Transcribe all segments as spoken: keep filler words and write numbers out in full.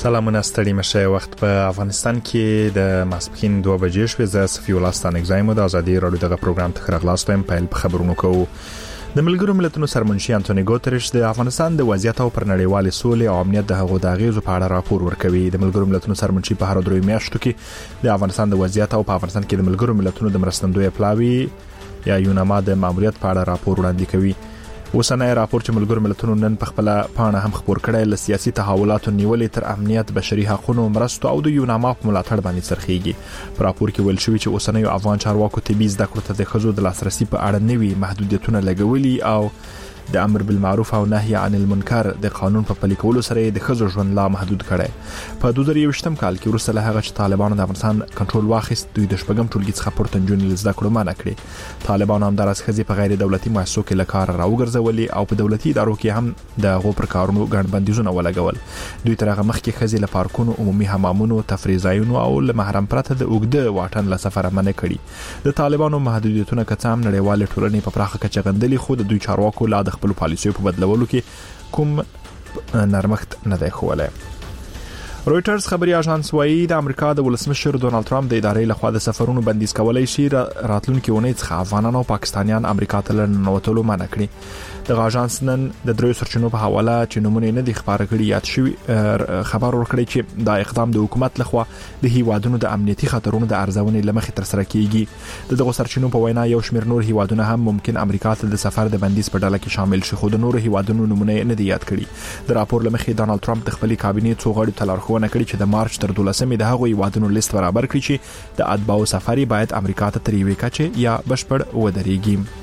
سلامونه ستړي مشه. وخت په افغانستان کې د ماسپخین دوه بجې شوې. زه صفي الله ستانګزایم د ازادي رادیو دغه پروګرام ته خبرغلاستم. په خبرونو کوو د ملګرو ملتونو سرمنشي انټونی ګوتریش د افغانستان د وضعیت او پر نړیوال سولې او امنیت د هغو د اغیزو په اړه راپور ورکوي. د ملګرو ملتونو سرمنشي په هر درې میاشتو کې د افغانستان د وضعیت او په افغانستان کې د ملګرو ملتونو د مرستندوی پلاوی یا یوناما د ماموریت په اړه راپور وړاندې کوي. اوسنۍ راپور چې ملګرو ملتونو نن په خپل پاڼه هم خبر کړی ل سیاسي تحولاتو نیولې تر امنیت، بشري حقوقو، مرستو او د یوناما په ملاتړ باندې سرخیږي. په راپور کې ویل شوی چې اوسنۍ افغان چارواکو طبي زده کړو ته د خزو د لاسرسي په اړه نوي محدودیتونه لګولي او د امر بالمعروف او نهي عن المنکر د قانون په پلي کولو سره د خزو ژوند لا محدود کړي. په دوه زره یوویشتم کال کې وروسته له هغه چې طالبانو د افغانستان کنټرول واخیست، دوی د شپږم ټولګي څخه پورته نجونې زده کړو منع کړې. طالبانو هم دراس خزي په غیر دولتي مؤسسو کې له کار راوګرځولي او په دولتي ادارو کې هم د غو پر کارونو ګڼ بندیزونه ولګول. دوی تر هغه مخکې خزي له پارکونو، عمومي حمامونو، تفریح ځایونو او له محرم پرته د اوګده واټن له سفر منع کړي. د طالبانو محدودیتونه کڅام نړیوال ټولنې په پراخه کچه غندلي، خو د دوی چارواکو لا د خپل پالیسیو په بدلولو کې کوم نرمښت نه دی ښوولی. رويټرز خبري اژانس وایي د امریکا د ولسمشر ډونالد ټرمپ د ادارې لخوا د سفرونو بندیز کولای شي راتلونکي اونۍ څخه افغانان او پاکستانیان امریکا ته لننوتلو منع کړي. د اژانس نن د دریو سرچینو په حواله چې نمونه نه دي خبره کړي یاد شوی خبر ورکړي چې دا اقدام د حکومت لخوا د هیوادونو د امنیتي خطرونو د ارزونې لمخې تر سره کیږي. د دغه سرچینو په وینا یو شمېر نور هیوادونه هم ممکن امریکا ته د سفر د بندیز په ډله کې شامل شي، خو د نور هیوادونو نمونه نه دي یاد کړي. د راپور لمخې ډونالد ټرمپ د خپل کابینې څو غړو ته لارښوونه کړې چې د مارچ تر دولسمې د هغو هیوادونو لیست برابر کړي چې د اتباعو سفري باید امریکا ته تر یوې کچې یا بشپړ ودرېږي.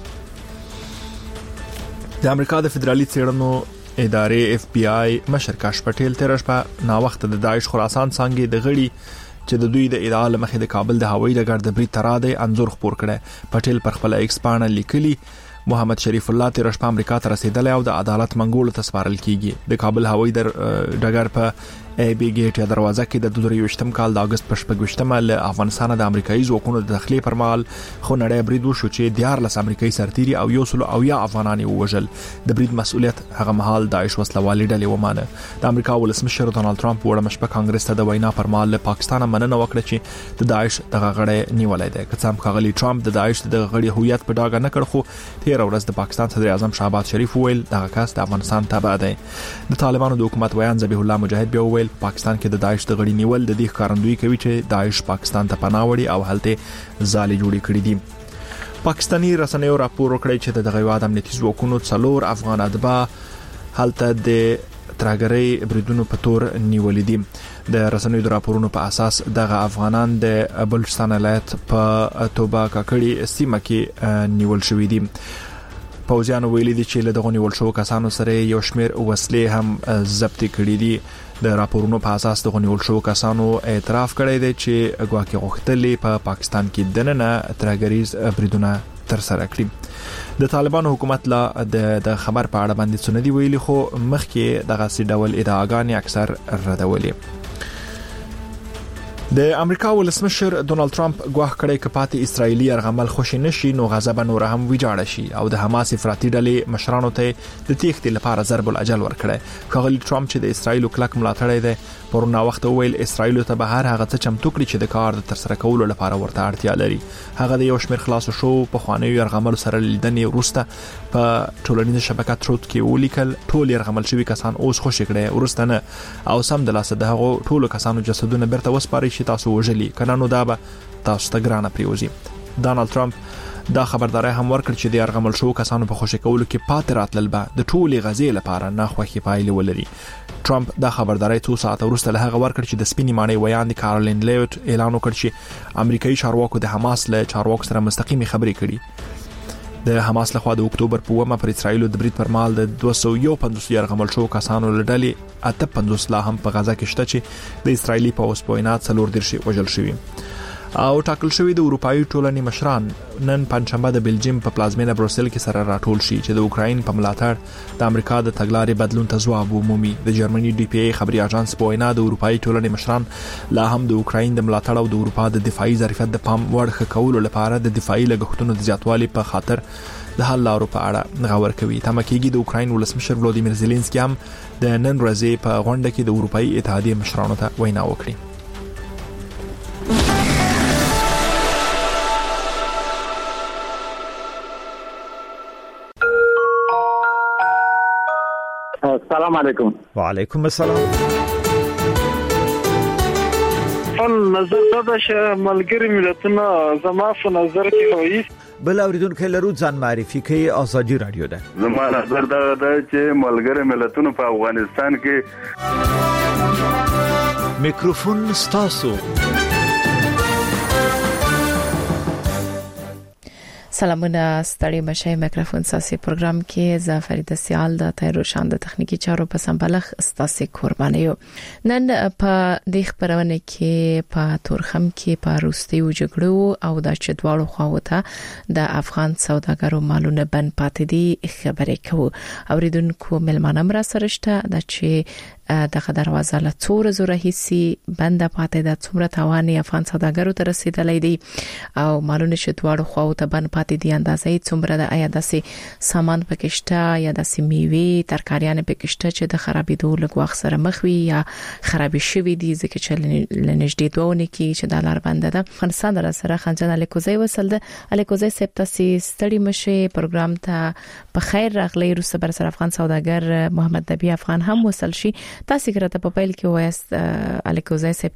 د امریکا د فدرالي څېړنو ادارې اف بی آی مشر کاش پټیل تیر شپه نا وخت د داعش خراسان څنګه د غړي چې د دوی د ادعا لمخې د کابل د هوایي ډګر د برید تراده انزور خبر کړي. پټیل پر خپل ایکس پاڼه لیکلي محمد شریف الله تیر شپه امریکا ته رسیدلی او د عدالت منګولو ته سپارل کیږي. د کابل هوایي ډګر په ای بی ګیټ یا دروازه کې د دوه زره یوویشتم کال د اگست په شپږویشتمه له افغانستان د امریکایي ځواکونو د داخلي پر مهال خو نړۍ برید وشو چې دیارلس امریکایي سرتیري او یو سل او یا افغانان ووژل. د برید مسؤلیت هغه مهال داعش وسلوالې ډلې ومانه. د امریکا ولسمشر ډونالد ټرمپ وړه مشپه کانګرس ته د وینا پر مهال له پاکستان مننه وکړه چې د داعش دغه غړی نیولای دی. که څه هم ښاغلي ټرمپ د داعش د غړي هویت په ډاګه نه کړ، خو تیر ورځ د پاکستان صدر اعظم شهباز شریف ویل دغه کس د افغانستان تابع دی. د طالبانو د حکومت ویان ذبیح الله مجاهد بیا ویل پاکستان کې د داعش د غړي نیول د دې ښکارندوی کوي چې داعش پاکستان ته پناه وړي او هلته ځالې جوړې کړې دي. پاکستاني رسنیو راپور وکړی چې د هیواد امنیتي ځواکونو څلور افغان اتباع هلته د ترهګرۍ بریدونو په تور نیولې دي. د رسنیو د راپورونو په اساس دغه افغانان د بلوچستان ولایت په توبه کاکړي سیمه کې نیول شوې دي. پوځیانو ویلي دي چې له دغه نیول شو کسانو سره یو شمېر وسلې هم ضبط کړي دي. د راپورونو په اساس دغه نیول شو کسانو اعتراف کړی دی چې ګواکې غوښتلې په پا پاکستان کې دننه ترهګریز بریدونه تر سره کړي. د طالبانو حکومت لا د خبر په اړه باندې څه نه دی ویلي، خو مخکې دغه سي ډول ادعاګانې اکثر ردولې. د امریکا ولسمشر ډونالد ټرمپ ګواښ کړی چې پاتې اسرایلی ارغمل خوشی نشي نو غضب نور هم ویجاړ شي او د حماس افراطي ډلې مشرانو ته د تېښتې لپاره ضرب الاجل ورکړي. ښاغلي ټرمپ چې د اسرایل کلک ملاتړی دی پرونه وخت ویل اسرایل ته به هر هغه څه چمتو کړي چې د کار د تر سره کولو لپاره ورته اړتیا لري. هغه د یو شمېر خلاصو شو په خوانیو ارغمل سره لیدنې وروسته په ټولنیزه شبکه تروت کې ولیکل ټول ارغمل شوي کسان اوس خوشی کړي وروسته نه او سم د لاسه دغه ټولو کسانو جسدونه بیرته وسپاري چې تاسو وژلي کنه نو دا به تاسو ته ګرانه پریوزي. ډونالد ټرمپ دا خبرداري هم ورکړ چې د ارغمل شو کسانو په خوشی کولو کې پاتې راتلل به د ټولي غزې لپاره نه خوښي پایلې ولري. ټرمپ دا خبرداري څو ساعت وروسته له هغه ورکړ چې د سپینې ماڼۍ ویان د کارولین لیوټ اعلان وکړ چې امریکایي چارواکو د حماس له چارواکو سره مستقیمي خبرې کړي. د حماس لخوا د اکتوبر په اوومه پر اسرایل د برید پر مهال د دوه سوه یو پنځوس ارغمل شو کسانو له ډلې اته پنځوس لا هم په غزا کې شته چې د اسرایلی پوځ په وینا څلور دېرش وژل شوي. او ټاکل شوی د اروپאי ټولنې مشران نن پنځشنبه د بلجیم په پلازمینه بروسل کې سره راټول شي چې د اوکرين په ملاتړ د امریکا د تګلارې بدلون ته ځواب ومومي. د جرمني ډي پی ای خبري اژانس په وینا د اروپאי ټولنې مشران لا هم د اوکرين د ملاتړ او د اروپا د دفاعي ظرفیت د پام وړ ښکولو لپاره د دفاعي لګښتونو د زیاتوالي په خاطر د حل لارو په اړه غور کوي. تمه کېږي د اوکرين ولسمشر ولودیمیر زيلنسکي هم د نن ورځې په غونډه کې د اروپאי اتحادیې مشرانو ته وینا وکړي. السلام علیکم. وعلیکم السلام. فل نظر دا چې ملګری ملتونه زما په نظر کې وایي بل اوریدونکو لرو ځان معرفي کوي. ازادي رادیو ده. زما نظر دا ده چې ملګری ملتونه په افغانستان کې میکروفون ستاسو. سلامونه ستړي مشه. میکروفون ساسي پروګرام کې زافرید سیال د تیر شاند تخنیکی چارو په سمبلخ ستاسي قرباني یو. نن په د خبرونه کې په تورخم کې په روستي او جګړو او د چدوالو خواوته د افغان سوداګرو مالونه بن پاتې دي خبرې کوو. اوریدونکو ملمانه مرا سرهشته د چې دغه دروازه له څور زره هيسي بند پاتې د څومره تواني افغان سوداګرو ته رسیدلې دي او مالونه چې دواړو خواو ته بند پاتې دي اندازې څومره د آیا داسې سامان پکشته یا داسې میوه ترکاریان پکشته چې د خرابېدو لګوخ سره مخ وي یا خرابې شوې دي ځکه چې لنجدې دوونه کې چې د لار بند ده. افغانستان در سره خنجان الیکوزی وصل ده. الیکوزی سپتاسي ستړي مشه پروګرام ته په خیر راغلی. روس بر سره افغان سوداګر محمد نبی افغان هم وصل شي. تاسو ګرته په پیل کې وایست الیکوزی سپ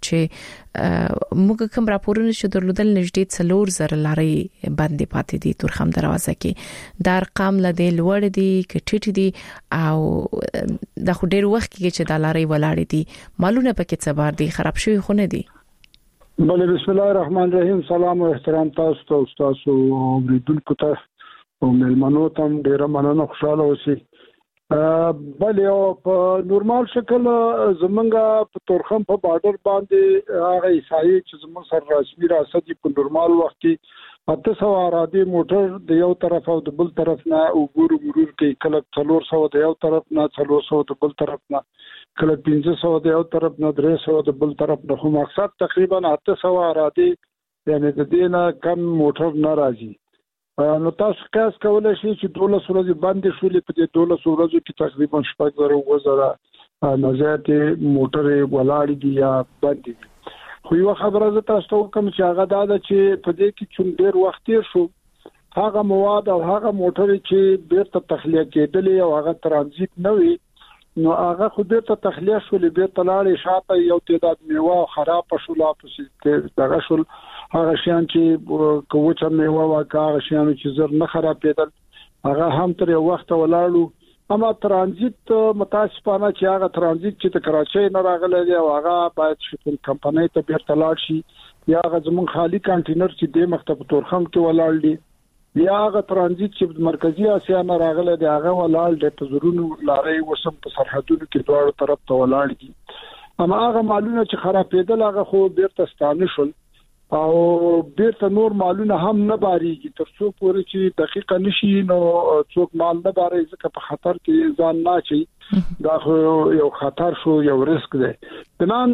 چې موږ کوم راپورونه چې درلودل نږدې څلور زره لاري باندې پاتې دي تورخم دروازه کې. د ارقام لدې لوړ دي کټټ دي او د خو ډیر وخت کې چې د لاري ولاړ دي مالونه پکې څه بار دي خراب شوی خو نه دي. بله بسم الله الرحمن الرحیم. سلام او احترام تاسو ته تاسو اوریدونکو ته او ملمنو ته ډیر مننه. خوشاله اوسئ. بل یو په نورمال شکل زمونږه په تورخم په بارډر باندې هغه عیسائی چې زموږ سره رسمي راځي په نورمال وخت کې اته سو ارادي موټر د یو طرف او د بل طرف نه وګورو مرور کې کله څلور سو د یو طرف نه څلور سو د بل طرف نه کله پنځه سو د یو طرف نه درې سو د بل طرف نه. خو مقصد تقریبا اته سو ارادي یعنی د دې نه کم موټر نه راځي. نو تاسو قیاس کولای شئ چې دولس ورځې باندې شولې په دې دولس ورځو کې تقریبا شپږ زره وزره نزات موټر ولاړ دي یا باندې. خو یو خبره زه تاسو ته کوم چې هغه دا ده چې په دې کې چې ډېر وخت تیر شو هغه مواد او هغه موټر چې بیرته تخلیه کېدلې او هغه ترانزیت نه وي نو هغه خو بیرته تخلیه شولې بیرته لاړې شاته یو تعداد میوه خراب شول اپسې دغه شول هغه شیان چې کوچه میوه واکه هغه شیان چې زر نه خرابېدل هغه هم تر یو وخت ولاړو. اما ترانزیت متاسفانه چې هغه ترانزیت چې ته کراچۍ نه راغلی دی او هغه باید شپږ کمپنۍ ته بیرته لاړ شي یا هغه زمون خالی کانټینر چې د مکتب تورخم کې ولاړ دي یا هغه ترانزیت چې مرکزی اسیا نه راغلی دی هغه ولاړ دی په زرونو لارې وسم په سرحدونو کې دواړو طرف ته ولاړ دي. اما هغه مالونه چې خرابېدل هغه خو بیرته ستانه شول او بیرته نور مالونه هم نه باریږي تر څو پورې چې دقیقه نشي نو څوک مال نه باري ځکه په خطر کې ځان نه چي دا یو خطر شو یو ریسک دی. بنان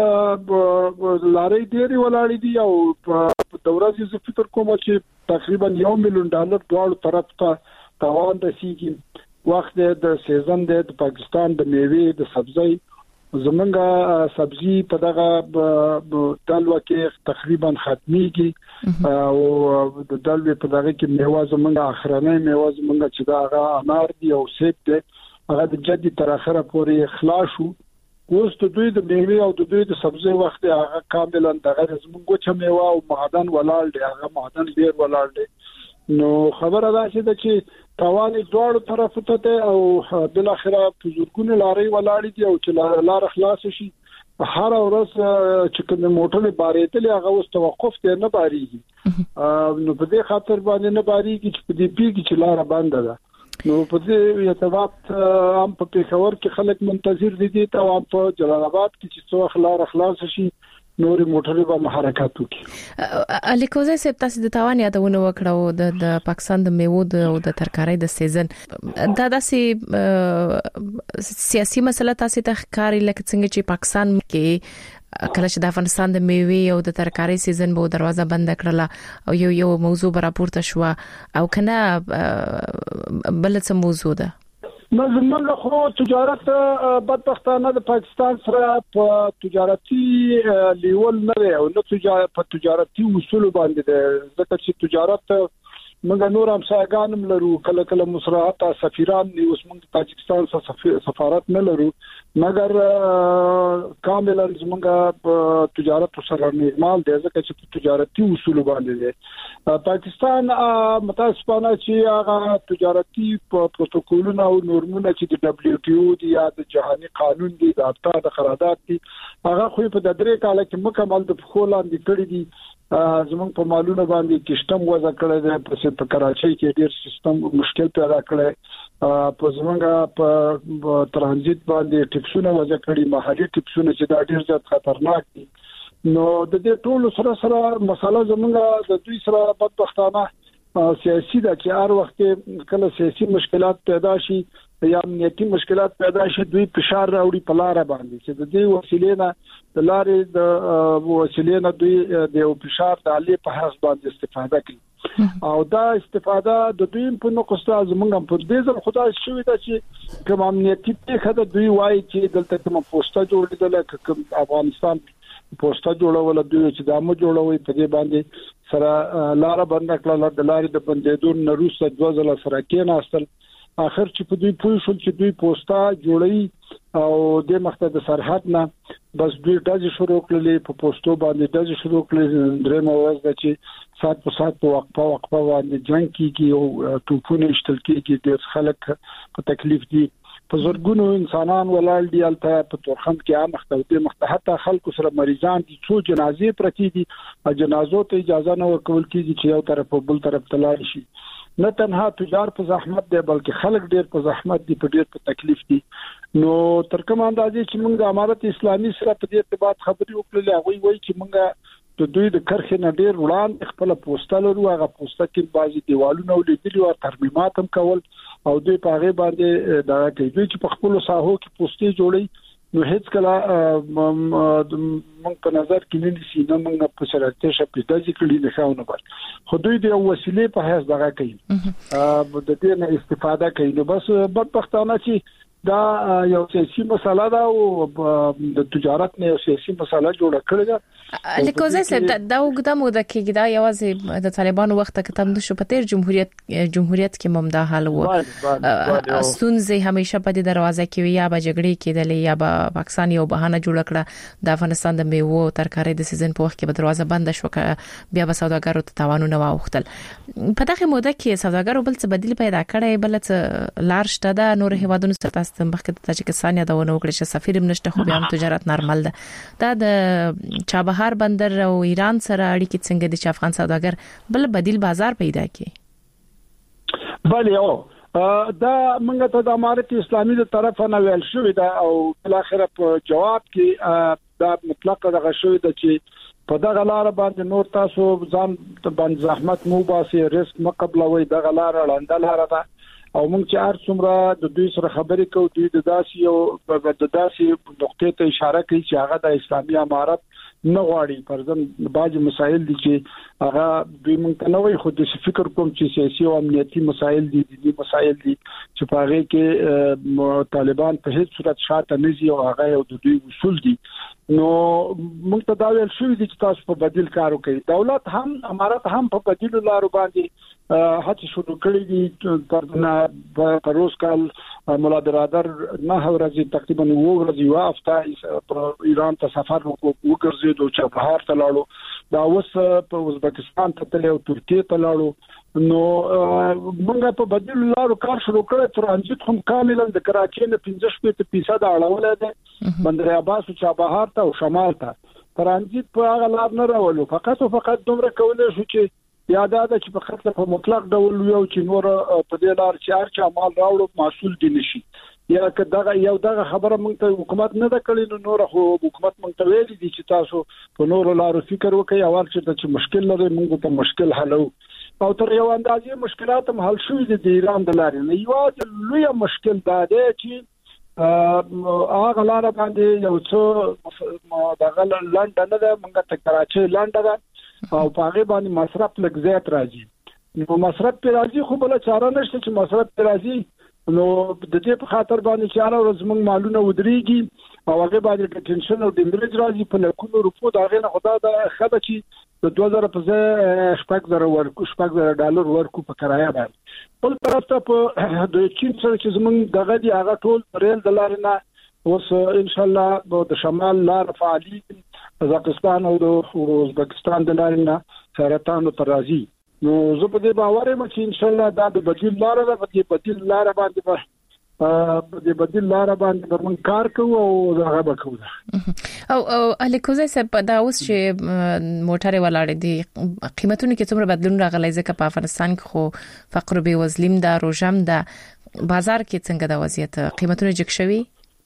لارې ډېری ولاړې دي او په دورازي ز فکر کوم چې تقریبا یو میلیون ډالر دواړو طرف ته توان رسیږي. وخت د سیزن د پاکستان د میوه د سبزی زمونږه سبزی په دغه دلوا کې تقریبا ختميږي او د دلوي په دغه کې میوه زمونږه اخرنۍ میوه زمونږه چې دا هغه انار دی او سیب دی هغه د جدي تر اخره پورې خلاص شو. اوس د دوی د میوه او د دوی د سبزی وخت هغه کاملا دغه زمونږه چې میوه او معدن ولاړ دی هغه معدن ډیر ولاړ دی. نو خبره دا چې توان دوړو طرف ته او بل اخره په زورګونه لارې ولاړې دي او چې لار خلاص شي هر ورځ چې کوم موټر بارېدل هغه اوس توقف ته نه باریږي. نو په دې خاطر باندې نه باریږي چې په دې پیګي چې لار بند ده. نو په دې ارتباط هم په پېښور کې خلک منتظر دي ته او په جلال آباد کې چې څو خلار خلاص شي نوري موټرې به حرکت وکړي. الیکوزه سپ تاسو د تاوان یادونه وکړو د د پاکستان د میوو او د ترکارۍ د سیزن دا داسې سیاسي مسله تاسو ته ښکاري لکه څنګه چې پاکستان کې کله چې د افغانستان د میوې او د ترکارۍ سیزن به دروازه بند کړله او یو یو موضوع راپورته شو او کنه بل څه موضوع ده؟ نو زموږ خو تجارت بدبختانه د پاکستان سره په تجارتي لیول نه دی او نو تجارت په تجارتي اصول باندې ده ځکه چې تجارت موږ نور هم ساګانم لرو کله کله مصرحات سفیران دی اوس موږ تاجکستان سره سفارت نه لرو مګر کاملا زموږ تجارت سره نورمال دی ځکه چې په تجارتي اصول باندې ده. پاکستان متاسفانه چې هغه تجارتي پروتوکولونه او نورمونه چې د دبليو ټي او دی یا د جهاني قانون دی د اټا د قرارداد دی هغه خو په د درې کال کې مکمل د خولان دي کړی دي. زمونږ په مالونو باندې کشتم وځه کړی دی په کراچۍ کې ډیر سیستم مشکل پیدا کړی په زمونږ په ترانزیت باندې ټیکسونه وځه کړی محلي ټیکسونه چې دا ډیر زیات خطرناک دي. نو د دې ټولو سره سره مسله زمونږ د دوی سره بدبختانه سیاسي د چې هر وخت کله سیاسي مشکلات پیدا شي یا امنیتي مشکلات پیدا شي دوی فشار راوړي په لار باندې چې د دې وسیلې نه د لارې د وسیلې نه دوی د یو فشار د علي په حساب باندې استفاده کوي او دا استفاده د دوی په نقصه زمونږ په دې ځل خدای شوی دا چې کوم امنیتي پیښه د دوی وایي چې دلته کوم پوسټه جوړېدل کوم افغانستان پوسټه جوړول دوی چې دامو جوړوي په دې باندې سره لار بند کړل د لارې د بندیدو نه روسه دوه ځله سره کې ناستل اخر چې په دوی پوه شول چې دوی پوسټه جوړي او د مخته د سرحد نه بس دوی دځ شروع کړلې په پوسټو باندې دځ شروع کړلې درې موږ د چې سات په سات په وقفه وقفه باندې جنگ کیږي او توپونه اشتل کیږي د خلک په تکلیف دي په زرګونو انسانان ولال دي الته په تورخند کې عام مختلفه مختحته خلکو سره مریضان دي څو جنازې پرتی دي او جنازو ته اجازه نه ورکول کیږي چې یو طرف په بل طرف تلل شي. نه تنها تجار په زحمت دی بلکې خلک ډیر په زحمت دي په ډیر په تکلیف دي. نو تر کوم اندازې چې موږ د امارت اسلامي سره په دې ارتباط خبرې وکړلې هغه وایي چې موږ د دوی د کرخې نه ډیر وړاندې خپل پوسټه لرو هغه پوسټه کې بعضي دیوالونه ولیدلي او ترمیمات هم کول او دوی په هغه باندې دا کوي چې په خپل ساحو کې پوسټې جوړي نو هیڅ کله موږ په نظر کې نه نشي نه موږ په شرایطو شپې د ذکر نه خاونه بل خو دوی د وسیلې په هیڅ دغه کوي د دې نه استفاده کوي نو بس بدبختانه چې دا یو سیاسي مسله ده او د تجارت نه یو سیاسي مسله جوړه کړې ده. لیکوزه سب دا وګدا مو د کې دا یوازې د طالبانو وخت کې تم د شو په تیر جمهوریت جمهوریت کې ممدا حال وو ستونزې همیشه په دې دروازه کې یا به جګړې کېدلې یا به پاکستان یو بهانه جوړ کړه د افغانستان د میوو ترکارۍ د سیزن په وخت کې به دروازه بند شو بیا به سوداګرو ته تاوانونه واوختل په دغه موده کې سوداګرو بل څه بدیل پیدا کړي بل څه لار شته د نور هیوادونو سره مخکې د تاجکستان یادونه وکړه چې سفیر نشته خو بیا هم تجارت نارمل ده دا د چابهار بندر او ایران سره اړیکې څنګه دي چې افغان سوداګر بل بدیل بازار پیدا کړي؟ بله او دا موږ ته د امارت اسلامي د طرفه نه ویل شوې ده او په اخر په جواب کې دا مطلق دغه شوې ده چې په دغه لار باندې نور تاسو ځان باندې زحمت مو باسي ریسک مقبلوي دغه لار لاندې لار ده او موږ چې هر څومره د دوی سره خبرې کوو دوی د داسې یو د داسې نقطې ته اشاره کوي چې هغه د اسلامي امارت نه غواړي پرځم بعض مسایل دي چې هغه دوی موږ ته نه وایي خو د فکر کوم چې سیاسي او امنیتي مسایل دي دي مسایل دي چې په هغه کې طالبان په هیڅ صورت شاته نه ځي او هغه یو د دوی اصول دي. نو موږ ته دا ویل شوی دي چې تاسو په بدیل کار وکړئ. دولت هم امارت هم په بدیل لارو باندې هڅه شروع کړې دي په پروس کال مولا برادر نه ورځي تقریبا وو ورځي وافته ایران ته سفر وکړ او چابهار ته لاړو دا اوس په ازبکستان ته تللی او ترکیه ته لاړو نو موږ په بدیل لارو کار شروع کړ ترانزیت هم کاملا د کراچۍ نه پنځه شپږ فیصد اړول دي بندر عباس او چابهار ته او شمال ته ترانزیت په هغه لار نه راولو فقط او فقط دومره کولای شو چې یاد ده چې په خاطر په مطلق ډول یو چې نور په دې لار چې هر چا مال راوړو مسول دي نشي یا کدا یو دغه خبره موږ ته حکومت نه د کړی نو نور خو حکومت موږ ته ویلي دي چې تاسو په نور لارو فکر وکړئ او چې مشکل لري موږ ته مشکل حلو او تر یو اندازې مشکلات هم حل شوي دي د ایران د لارې نه یو لوی مشکل دا دی چې هغه لار باندې یو څو دغه لنډ نه ده موږ ته کراچي لنډ ده او په هغه باندې مصرف لږ زیات راځي نو مصرف پر راځي خو بل چاره نشته چې مصرف پر راځي نو د دې په خاطر باندې چې هر ورځ موږ مالونه ودرېږي او هغه باندې د ټینشن او د انګریز راځي په لکونو روپو دا غي نه خدا د خبره چې د دوه زره په ځای شپږ زره ورکو شپږ زره ډالر ورکو په کرایه باندې بل طرف ته په د چین سره چې زموږ دغه دی هغه ټول ریل د لارې نه اوس ان شاء الله د شمال لار فعالي قزاقستان او د ازبکستان د لارې نه سرطان تر راځي نو زه په دې باور یم چې ان شاء الله دا د بدیل لار ده په دې بدیل لار باندې په دې بدیل لار باندې موږ کار کوو او هغه به کوو او او الیکوزه سپ دا اوس چې موټر ولاړ دي قیمتونه کې څومره بدلون راغلی ځکه په افغانستان کې خو فقر به وزلیم دا روجم دا بازار کې څنګه د وضعیت قیمتونه جګ شوي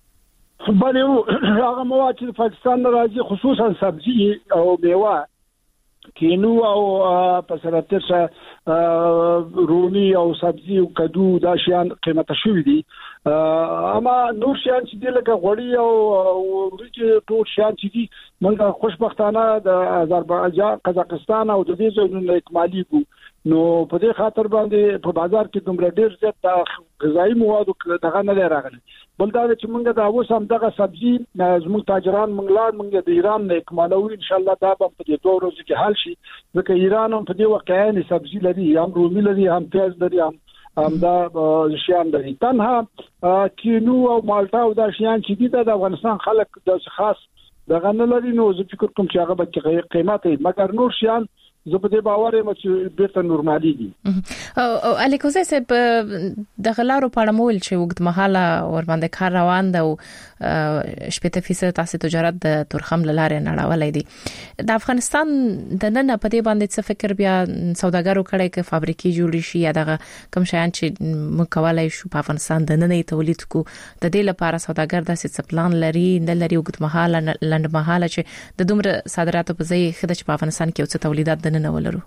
بلې هغه مواد چې پاکستان راځي خصوصا سبزی او میوه کینو او په سره ترڅ رومي او سبزی او کدو دا شیان قیمت شوي دي اما نور شیان چې د لکه غوړي او ورته ټول شیان چې دي موږ خوشبختانه د آذربایجان قزاقستان او د دې ځایونو اکمالي کو نو په دې خاطر باندې په بازار کې دومره ډیر زیات غذایی مواد دغه نه راغلي بل دا چې موږ د اوس هم دغه سبزی زموږ تاجران موږ لا موږ د ایران نه اکمالو ان شاء الله دا په دې دوه ورځې کې حل شي ځکه ایران هم په دې واقعي سبزی لري هم رومي لري هم پیاز لري هم هم دا شیان لري تنها کینو او مالټا او دا شیان چې دي د افغانستان خلک د خاص دغه نه لري نو زه فکر کوم چې هغه به قیمت مګر نور شیان زه په دې باور یم چې بیرته نورمالي دي او الیکوزه سپ د غلارو پړمول چې وګت مهاله ور باندې کار روان ده او شپږ فیصد تاسو تجارت د تورخم لارې نړاولې دي د افغانستان د نن په دې باندې څه فکر بیا سوداګرو کړي چې فابریکې جوړ شي یا دغه کوم شیان چې مکوالای شو په افغانستان د نن تولید کو د دې لپاره سوداګر د څه پلان لري نه لري وګت مهاله لند مهاله چې د دومره صادراتو په ځای خدای چې په افغانستان کې څه تولیدات نه ولرو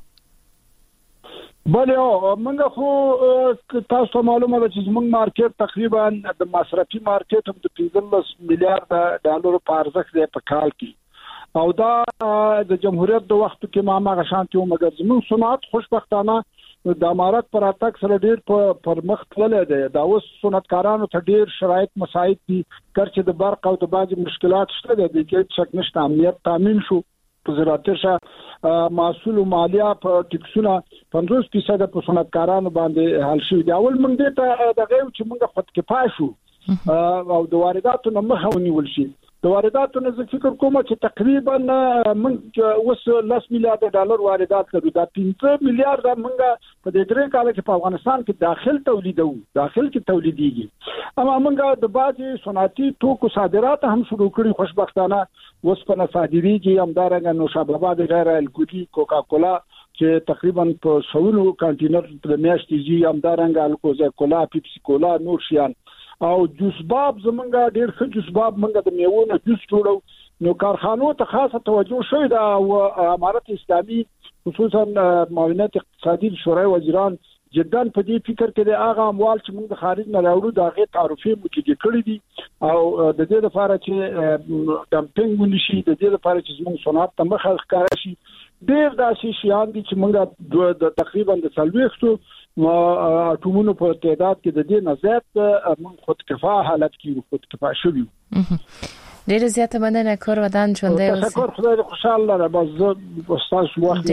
بله موږ خو تاسو معلومه ده چې موږ مارکیټ تقریبا د مصرفي مارکیټ هم د پنځلس میلیارډ ډالر په ارزښت دی په کال کې او دا د جمهوریت د وخت کې ما ما غشانتي او مګر زموږ صنعت خوشبختانه د امارات پر اتاک سره ډیر پر مخ تللی دی دا اوس صنعتکارانو ته ډیر شرایط مساعد دي کړ د برق او د باج مشکلات شته دي چې شک نشته امنیت تامین شو زراعتي محصول او مالیه په ټیکسونه پنځوس فیصد په صنعتکارانو باندې حل شوی دی اول موږ ته دغه چې موږ خود کفایه شو او د وارداتو نه مخه ونیول شي د وارداتو نه فکر کوم چې تقریبا موږ اوس لس میلیارډ ډالر واردات لرو دا پنځه میلیارډ موږ په دې درې کال کې په افغانستان کې داخل تولیدو داخل کې تولیديږي اما موږ د بعضي صنعتي توکو صادرات هم شروع کړی خوشبختانه اوس په صادريږي همدارنګه نوشابه غیر الکولي کوکا کولا چې تقریبا په سونو کانټینر د میاشتې جی همدارنګه الکوزا کولا پیپسي کولا نور شیان او جوس باب زمونږه ډیر ښه جوس باب منګه د میوونو جوس جوړو نو کارخانو ته خاصه توجه شوی دا او امارت اسلامي خصوصا معاونت اقتصادي شورای وزیران جدا په دې فکر کې د هغه اموال چې موږ د خارج نه راوړو دا غي تعرفي موجوده کړی دي او د دې لپاره چې ډمپینګ ونشي د دې لپاره چې موږ صنعت ته مخه ښکارا شي ډیر داسې شیان دي چې موږ د تقریبا د څلويختو اټومونو په تعداد کې د دې نزات موږ خود کفا حالت کې خود کفا شوی ډیر زیاته مننه کور ودان ژوندې اوسه شکر خدای خوشاله را باز استاد وخت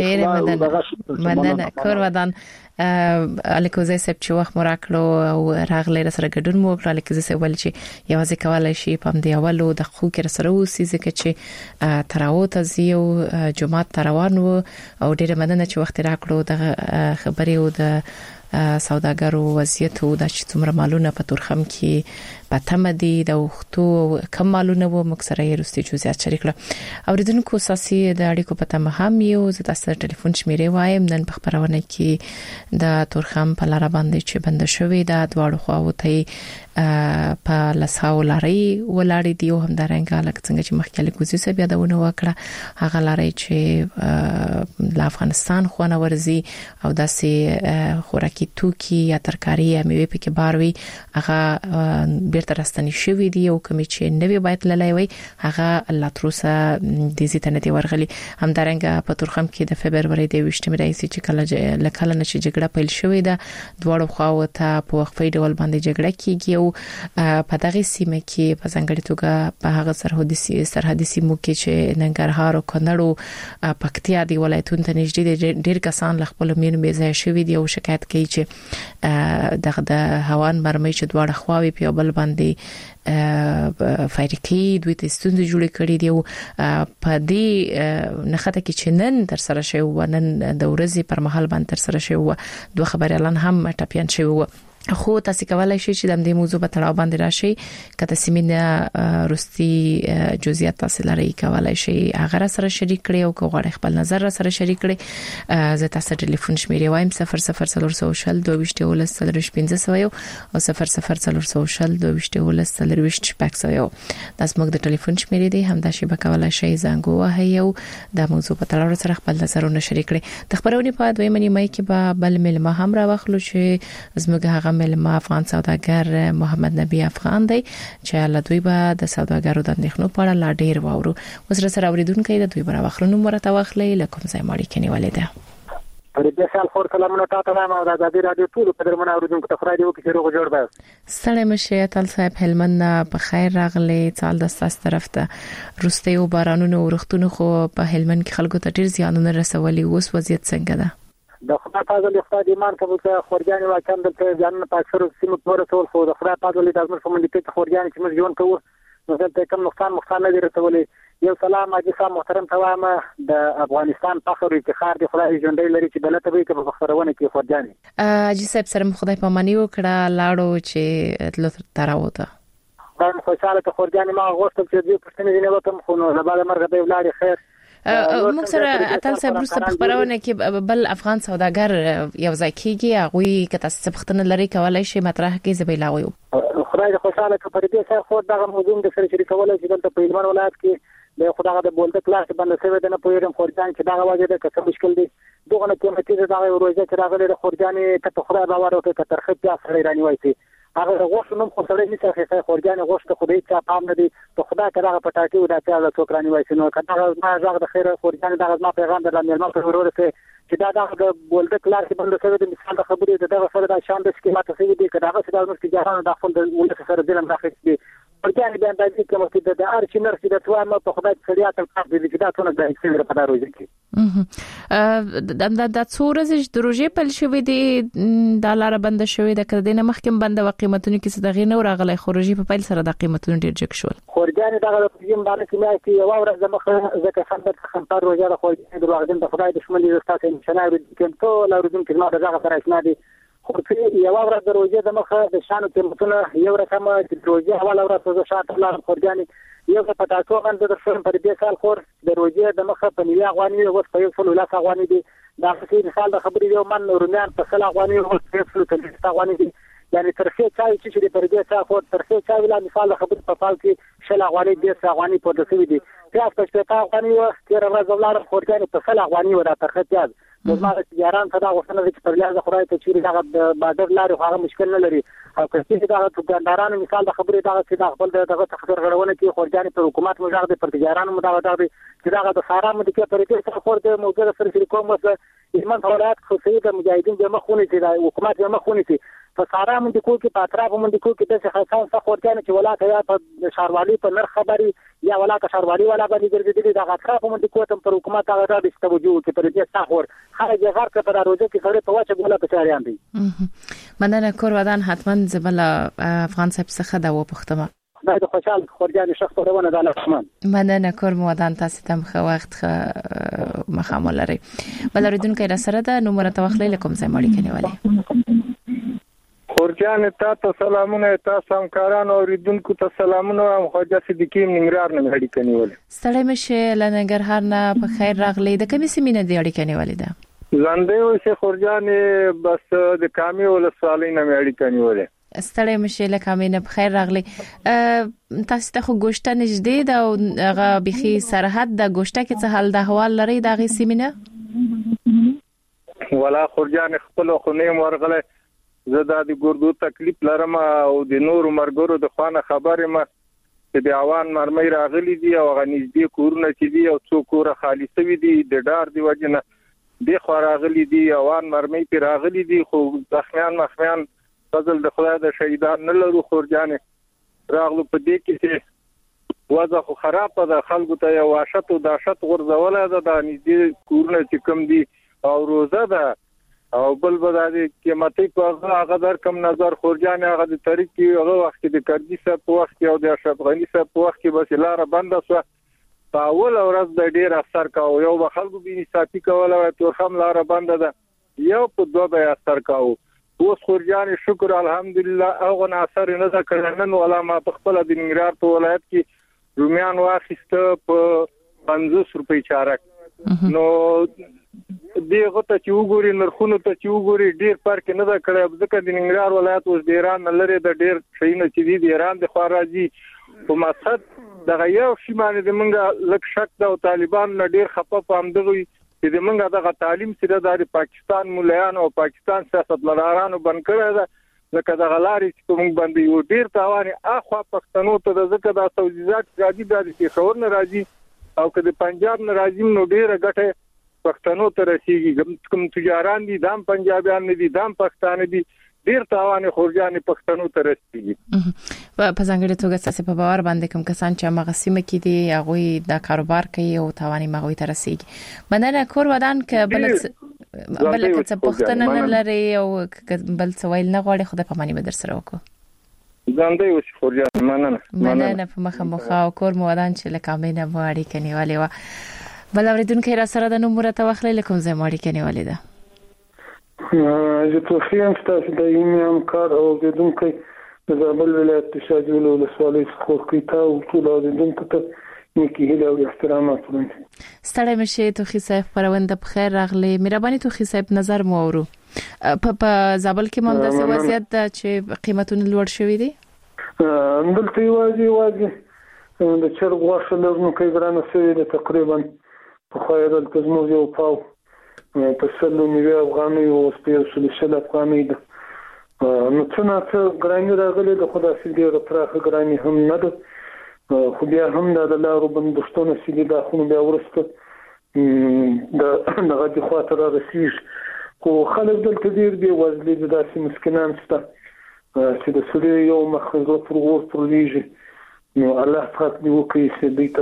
مننه کور ودان الیکوزه سپ چې وخت مراکلو او راغلی سره ګډون مو کړل الیکوزه سپ ول چې یوازې کولای شي په دې اولو د خو کې سره اوسې ځکه چې تراوت زیو جمعه تروان او ډیر مننه چې وخت راکړو د خبرې او د سوداګرو وضعیت او د څومره مالونه په تورخم کې پاتمه دي د وختو کم مالونه و مکسره رستي جزئیات شریک کړه اوریدونکو ساسي د اړیکو په تمه هم یو زه تاسو ټلیفون شمیرې وایم نن په خبرونه کې د تورخم په لار باندې چې بند شوې د دواړو خواو ته په لساو لاري ولاړې دی او هم درنګ الک څنګه چې مخکې کوزي سه بیا دونه وکړه هغه لاري چې د افغانستان خونه ورزي او داسې خوراکي توکي یا ترکاری یا میوه پکې باروي هغه بیرته راستنی شوې دي او کوم چې نوې باید للای وي هغه الله تروسه د زیاتنه دی ورغلي هم درنګ په تورخم کې د فبرवरी د وشتمې راځي چې کله لکه نه چې جګړه پیل شوې ده دواړو خواو ته په وقفې ډول باندې جګړه کیږي او په دغه سیمه کې په ځنګړي توګه په هغه سرحدي سرحدي سیمو کې چې ننګرهار او کندهار پکتیا دی ولایتونو ته نږدې ډېر کسان ل خپل مینو میزه شوې دي او شکایت کوي چې دغه د هوان مرمۍ چې دواړه خواوې په بل باندې فایرکی دوی ته ستوندې جوړې کړې دي او په دې نخته کې چې نن تر سره شوی و نن د ورځې پر مهال باندې تر سره شوی و دوه خبري اعلان هم ټاپیان شوی و خو تاسو کولای شئ چې د دې موضوع په تړاو باندې راشي کته سیمینه رستي جزئیات تاسو لري کولای شئ هغه سره شریک کړئ او کوغه خپل نظر سره شریک کړئ زه تاسو ټلیفون شمیرې وایم صفر صفر صفر سوشل دوه وشته ولس صفر پنځه سوه او صفر صفر صفر سوشل دوه وشته ولس صفر وشته پکس یو تاسو موږ د ټلیفون شمیرې دی هم دا شی به کولای شئ زنګ وهي او د موضوع په تړاو سره خپل نظرونه شریک کړئ د خبرونې په دویمه نیمه کې به بل ملما هم را واخلو چې زموږ هغه ملما افغان سوداګر محمد نبی افغان دی چې له دوی به د سوداګرو د اندېښنو په اړه لا ډیر واورو وسره سره اوریدونکو د دوی بر واخلو مرته واخلې لکه ځای ماړي کې نیولې ده پر دې سال خور سلامونه تاسو ته ما د ازادي رادیو ټول په درمنه اوریدونکو ته خدای دې وکړي روغ جوړ به ستړي مشه تل صاحب هلمند په خیر راغلي چال د ستاسو طرف ته روسته او بارانونو ورختونو خو په هلمند کې خلکو ته ډیر زیانونه رسولي اوس وضعیت څنګه ده د خدای پاک له خدای ایمان کوم چې خورجاني واکم د ځان په اکثر سیمو تور ټول خو د خدای پاک له داسمن په منډه کې خورجاني چې موږ ژوند کوو نو دلته کوم نقصان مخان نه رسولي یو سلام اجي سلام محترم توام د افغانستان فخر او افتخار دی خدای ژوندۍ لري چې بلته وي چې په خبرونه کې خورجاني اجي صاحب سره خدای په مانی وکړه لاړو چې تل تراوته هم خوشاله ته خورجاني ما غوښتل چې دې پښتنې نه وکم خو نو زباله مرګ دی ولاړ خیر موږ سره اتل صاحب روسته په خبرونه کې بل افغان سوداګر یو ځای کېږي هغه کته سبختنه لري کولای شي مطرح کې زبیلاوي خدای خوشاله ته پر دې سره خو دغه موضوع د سره شریکول چې دلته په ایمان ولایت کې د خدای د بولته کلاس باندې سوي د نه پویرم خورجان چې دغه واجب ده که مشکل دي دغه نه کومه چې دغه روزه چې راغلي د خورجاني ته خدای باور وکړي که ترخه بیا سره رانی وایي هغه غوښتل نو خو سره نشي چې خورجاني غوښته خدای ته پام نه دي ته خدای ته هغه پټاټي ودا چې له څوکرانی وایي نو کله ما زغ د خیره خورجاني دغه ما پیغام درلمه ما په ورور چې دا د بولته کلاس باندې سوي د مثال د خبرې دغه سره د شان د سکیمات سوي دي کدا هغه سره د تجارت د خپل د ولته سره د لم راخلي ورګان د اندازې کوم چې د ارچ نرسي د توام په خدای سړیا ته کار دي چې دا څونه د اکسل په دروځي کې د د د څورز د روجې په شوې دي د لار بند شوې د کړه د مخکم بند او قیمتونو کې صدغې نه راغلي خروجي په پیل سره د قیمتونو ډیر جګ شول خورجان دغه په یم باندې کې مې کې یو ورځ د مخه زکه خندت خنتار روزه د خورجان د واغدن د خدای د شمولي رسټاته انشنار د کېنټو لارودون کې ما دغه پر اسنه دي خو په یو ورځ د روزه د مخه د شانو قیمتونه یو رقم د روزه حواله ورځ د شاته لار خورجان یو په تاسو باندې د شرم پر دې سال خور د روزه د مخه په نیوه غوانی او په یو فل ولا غوانی دي دا څه مثال د خبرې یو من رومیان په سلا غوانی او په فل ته غوانی دي یعنی ترخه چای چې د پر دې سال خور ترخه چای ولا مثال د خبرې په فال کې شلا غوانی دي سلا غوانی په دسوي دي پیاز په شپه غوانی او تیر ورځ ولار خورجان په سلا غوانی و دا ترخه پیاز نو ما چې یاران صدا غوښتنه چې پر لاره خورای ته چیرې دغه بادر لارې هغه مشکل نه لري او که چې دغه دکاندارانو مثال د خبرې دغه چې د خپل دغه تخسر غړونه کې خورجان په حکومت مجاهد پر تجارانو مداوا دغه چې دغه د سارا مد کې پر دې سره خور د موجوده سره شریکوم وسه ایمان ولایت خو سید مجاهدین د مخونه چې د حکومت د مخونه چې په سارا مند کو کې په اطراف مند کو کې د خاصان څخه خورجان چې ولاته یا په شاروالي په نرخ خبري یا ولاته شاروالي ولا باندې ګرځېدلي د اطراف مند کو ته پر حکومت هغه د استوجو کې پر دې څخور هغه جهار کې پر روزه کې سره په واچ ګوله په چاریان دي مننه کور ودان حتما زبل افغان صاحب څخه دا و پختمه دا د خوشحال خورجان شخص ورونه د رحمان مننه کور مودان تاسو ته مخ وخت مخامل لري بل ردون کې را سره د نمبر توخلې لکم ځای مړی کني والي خورجان تاسو سلامونه، تاسو همکارانو اوریدونکو ته سلامونه. ام خواجه صدیقی ننګرهار نه اړیکه نیولې. ستړی مشه له ننګرهار نه په خیر راغلی. د کومې سیمې نه دی اړیکه نیولې ده؟ لاندې اوسه خورجان بس د کامي ولسوالۍ نه اړیکه نیولې. ستړی مشه له کامي نه په خیر راغلی. تاسو ته خو ګوشته نږدې ده او هغه بخي سرحد د ګوشته کې څه حال د احوال لري د غي سیمې نه؟ ولا خورجان خپل خو نه مرغله زه د ګردو تکلیف لرم او د نور مرګرو د خوانه خبره ما چې د اوان مرمۍ راغلي دي او غنځدي کورونه چې دي او څو کور خالی شوی دي د ډار دی وجنه د خو راغلي دي اوان مرمۍ په راغلي دي خو ځخمیان مخمیان فضل د خدای د شهیدان نه لرو. خورجان راغلو په دې کې چې وضع خو خراب ده، خلکو ته یو وحشت او دهشت غورځول ده د نږدې کورونه چې کم دي او روزه ده او بل بل د قیمتي په هغه در کم نظر. خورجان هغه د طریق کې هغه وخت کې د کردي صاحب په وخت کې او د اشرف غنی صاحب په وخت کې بس لار بنده شو. په اول ورځ د ډیر اثر کاوه، یو به خلکو بي صافي کوله او تورخم لار بنده ده، یو په دوه به اثر کاوه. اوس خورجان شکر الحمدلله هغه اثر نه ده کړنن ولا ما په خپل د ننګرهار په ولایت کې رومیان واخیسته په پنځوس روپۍ چارک. نو دغه ته چې وګوري نرخونو ته چې وګوري ډیر فرق نه ده کړی، ځکه د ننګرهار ولایت اوس د ایران لري د ډیر شینه چې دی د ایران د خارجي په مقصد دغه یو شی باندې د منګه لک شک د طالبان نه ډیر خپه پام دغه چې د منګه دغه تعلیم سره د پاکستان مولایان او پاکستان سیاستمدارانو بند کړی ده. ځکه د غلاري چې موږ باندې یو ډیر تاوان اخوا پښتنو ته د ځکه د توجیهات راځي د خبر نه راځي او که د پنجاب نه راځي نو ډیره ګټه پښتنو ته رسیږي. کوم تجاران دي دام پنجابیان دي دام پښتانه دي ډیر تاوان خورجان پښتنو ته رسیږي. په ځانګړي توګه تاسو په باور باندې کوم کسان چې مغسیمه کې دي هغه د کاروبار کوي او تاوان مغوي ته رسیږي. مننه کور ودان ک بل بل څه پښتنه نه لري او بل څه ویل نه غواړي خدای په معنی به در سره وکړو. ځاندې اوس خورجان مننه مننه په مخه مخه او کور مو ودان چې لکامینه واړی کني والي وا بل اوریدونکو را سره د نومره توخلې لکم زه ماړی کني والي ده. زه توخیم تاسو د ایمام کار او اوریدونکو د زابل ولایت شاجول ولسوالۍ څخه کیتا او ټول اوریدونکو ته نیکی هیله او احترامات ورکوم. ستړی مشه توخی صاحب پرونده په خیر راغلی. مهرباني توخی صاحب نظر مو اورو په په زابل کې مونږ د وضعیت چې قیمتونه لوړ شوي دي. دلته واځي واځي د چرګ غوښه له نو کې ګرانه سوي د تقریبا په خیر التزمو یو پاو په سلو نیوه افغاني او سپیر سلسله افغاني ده. نو څنګه څه ګراني راغلي د خدای سي ډیره پراخه ګراني هم نه ده، خو بیا هم د لارو بندښتونه سي د خونو بیا ورسته د دغه د خاطر رسیږي. خو خلک دلته ډیر دی وزلي د داسې مسکینان شته چې د سوري یو مخزو پر ور پر لیږي. نو الله پاک دې وکړي چې دوی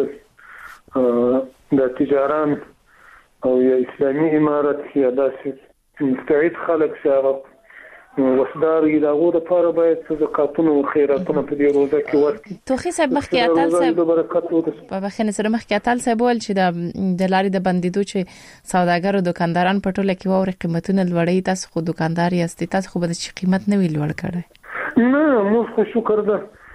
ته د تجاران او یا اسلامي امارت یا داسې مستعد خلک چې هغه وسدار یې دغه د لپاره باید صدقاتونه او خیراتونه په دې روزه کې ورکړي. توخی صاحب مخکې اتل صاحب په بخښنه سره مخکې اتل صاحب ول چې د د لارې د بندیدو چې سوداګر او دکانداران په ټوله کې ووري قیمتونه لوړی، تاسو خو دکاندار یاست، تاسو خو به د قیمت نه وی لوړ کړی؟ نه موږ خو شکر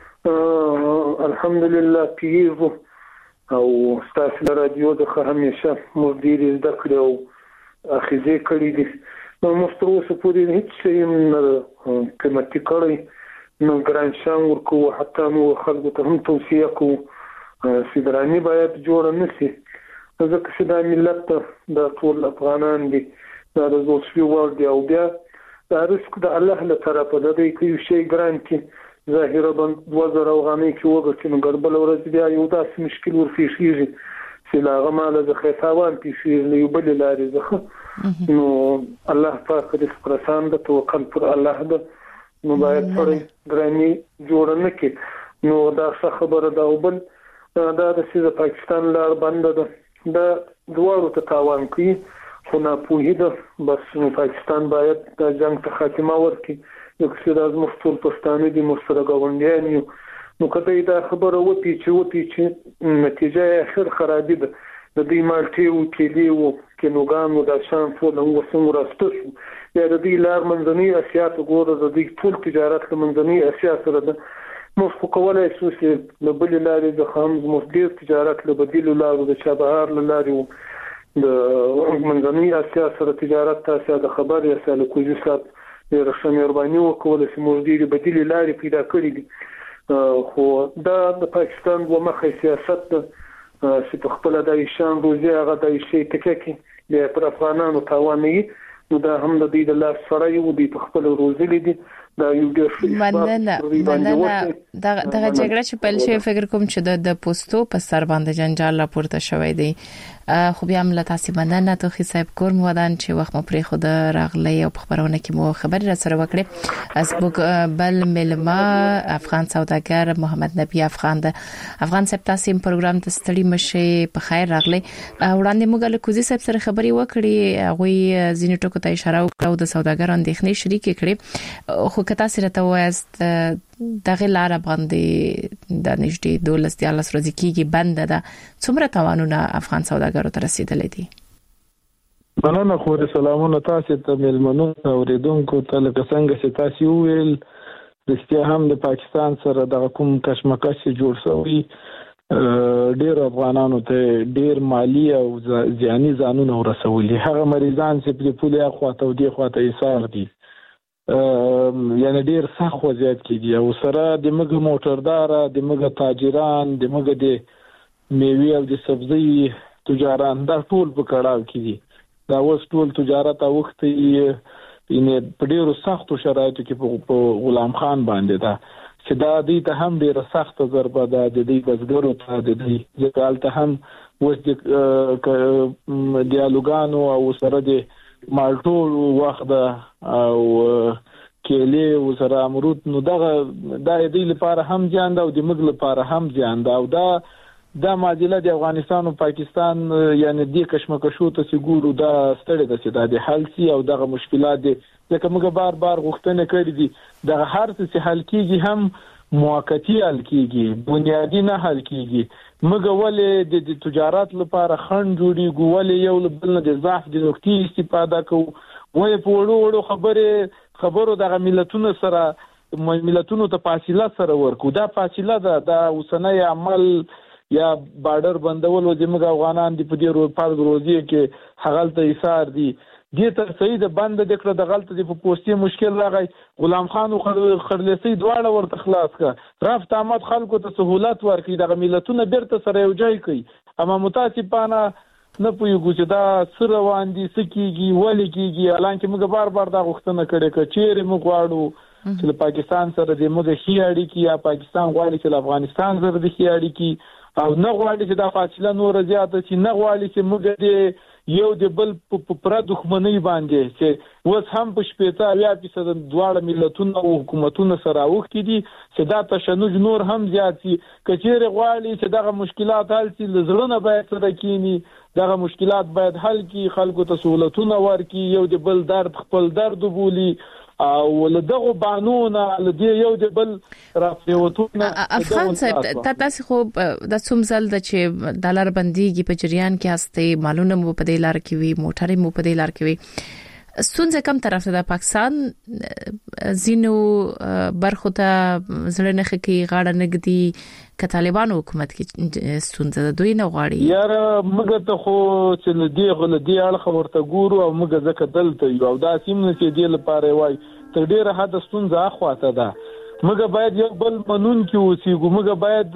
ده الحمدلله پیږو او تاسو د رادیو د همیشه مدیر زده کړو او اخیزه کړی دي. نو مستوسه پورې هیڅ شی نه قیمتي کړی نو ګران شان ورکو، حتی نو خلکو ته هم توصیه کوو چې دراني باید جوړ نه شي، ځکه چې دا ملت ته د ټول افغانان دي دا د زوسفي ور دی او بیا دا رزق د الله له طرفه ده. د یو شی ګران کې ظاهرا بند وزر او غنی کې وګورئ نو ګربل ورځ بیا یو داسې مشکل ورفیږي چې لا غماله د خیتاوان پیښیږي یو بل لارې ځخه. نو الله پاک دې پرسان د توکل پر الله ده، نو باید پرې درنی جوړ نه کې. نو دا څه خبره ده او بل دا د سیده پاکستان لار بند ده، دا دوړو ته تاوان کوي خو نه پوهیده بس نو پاکستان باید د جنگ ته خاتمه ورکړي. یو څه د مختور پښتانه دي مستر غونډیان یو نو کته دا خبره وتی چې وتی چې نتیجه اخر خرابې ده د دې مالټي او کېدی او کینوګان او د شان فول نو وسم راستو یا د دې لار منځنۍ اسیا ته ګوره د دې ټول تجارت له منځنۍ اسیا سره ده موږ خو کولای شو چې له بلې لارې د خام زموږ ډېر تجارت له بدیلو لارو د چابهار له لارې د منځنۍ اسیا سره تجارت تاسو د خبر یا سره کوزي صاحب ډېره ښه مهرباني وکړه چې موږ ډېرې بدیلې لارې پیدا کړې دي خو دا د پاکستان دوه مخی سیاست ده چې په خپل د ایشان روزي هغه د شي تککي د پر افغانانو تاوان نه نو دا هم د دې د لاس سره یو دی په خپل روزي لیدي دا یو ډېر ښه مننه مننه دا دغه جګړه چې پیل شوی فکر کوم چې د پوسټو په سر باندې جنجال راپورته شوی دی خو بیا هم له تاسو مننه توخی صاحب کور مو ودان چې وخت مو پرې خود راغلی او په خبرونه کې مو خبر را سره وکړي از بل ملما افغان سوداګر محمد نبی افغان د افغان صاحب تاسو پروګرام ته ستړي مشه په خیر راغلی وړاندې موږ له کوزي صاحب سره خبري وکړي هغه ځینې ټکو ته اشاره وکړه د سوداګرانو اندېښنې شریک کړي خو کته سره ته وایست دغه لار باندې د نږدې دولس دیالس ورځې کېږي بند ده څومره توانونه افغان سوداګرو ته رسیدلې دي مننه خو سلامونه تاسو ته ملمنو اوریدونکو ته لکه څنګه چې تاسو ویل رښتیا هم د پاکستان سره د کوم کشمکش جوړ شوی ډیر افغانانو ته ډیر مالی او ځاني ځانونه ورسولي هغه مریضان چې په پوله خواته او دی خواته ایثار دي یعنی ډیر سخت وضعیت کې دي او سره د مګ موټردار د مګ تاجران د مګ د میوې او د سبزی تجاران دا ټول په کړهو کې دي دا اوس ټول تجارت او وخت یې په ډیرو سختو شرایطو کې په غلام خان باندې دا چې دا دې ته هم ډیره سخت ضربه ده د دې بزګرو ته د دې ځکه ته هم اوس د دیالوګانو او سره د مالټو وخت او کېلې او سره امرود نو دا د دې لپاره هم ځان دا او د مګ لپاره هم ځان دا او دا دا معادله د افغانستان او پاکستان یعنی د کشمکشو ته سګورو دا ستړي د سیده د حل سي او دغه مشکلات دي ځکه موږ بار بار غوښتنه کړې دي د هر څه حل کیږي هم موقتی حل کیږي بنیادی نه حل کیږي موږ ولې د تجارت لپاره خند جوړي ګولې یو بل نه د ضعف د نقطې استفاده کوو وای په وړو وړو خبره خبرو د ملتونو سره ملتونو ته فاصله سره ورکو دا فاصله ده د اوسنۍ عمل یا بارډر بندول او د موږ افغانان دی په دې روپال روزي کې حغلته ایثار دي دې تر صحیح د بند د کړه د غلط دی په پوسټي مشکل راغی غلام خان او خړلسي دواړه ورته خلاص کا رافت احمد خلکو ته سہولت ورکړي د ملتونو بیرته سره یو ځای کوي اما متاسفانه نه پویګو چې دا سره روان دي سکیږي ولې کیږي الان چې موږ بار بار دا غوښتنه کړې ک چیرې موږ غواړو چې پاکستان سره د موږ خیاړي کی یا پاکستان غواړي چې افغانستان سره د خیاړي کی او نه غواړي چې دا فاصله نور زیاته شي نه غواړي چې موږ دې یو د بل پر دښمنۍ باندې چې اوس هم په شپېته یا فیصد دواړه ملتونه او حکومتونه سره اوښتي دي چې دا تشنج نور هم زیات شي کچېره غواړي چې دغه مشکلات حل شي لزړه باید سره کینی دغه مشکلات باید حل کی خلکو ته سہولتونه ورکي یو د بل درد خپل درد بولی او لدغه بانونه لدی یو د بل رافیوتونه افغان صاحب تاسو خو د څومځل د چې ډالر بنديږي په جریان کې هسته مالونه مو په دې لار کې وي موټرې مو په دې لار کې وي ستونزه کم طرف ته د پاکستان زینو برخو ته زړه نه خکې غاړه نګدي ک طالبان حکومت کې ستونزه دوی نه غواړي یار موږ ته خو چې لدی غل دی اړه ورته ګورو او موږ ځکه دلته یو دا سیم نه چې دی لپاره وای تر ډیره حد ستونزه اخواته ده موږ باید یو بل منون کې اوسېګو موږ باید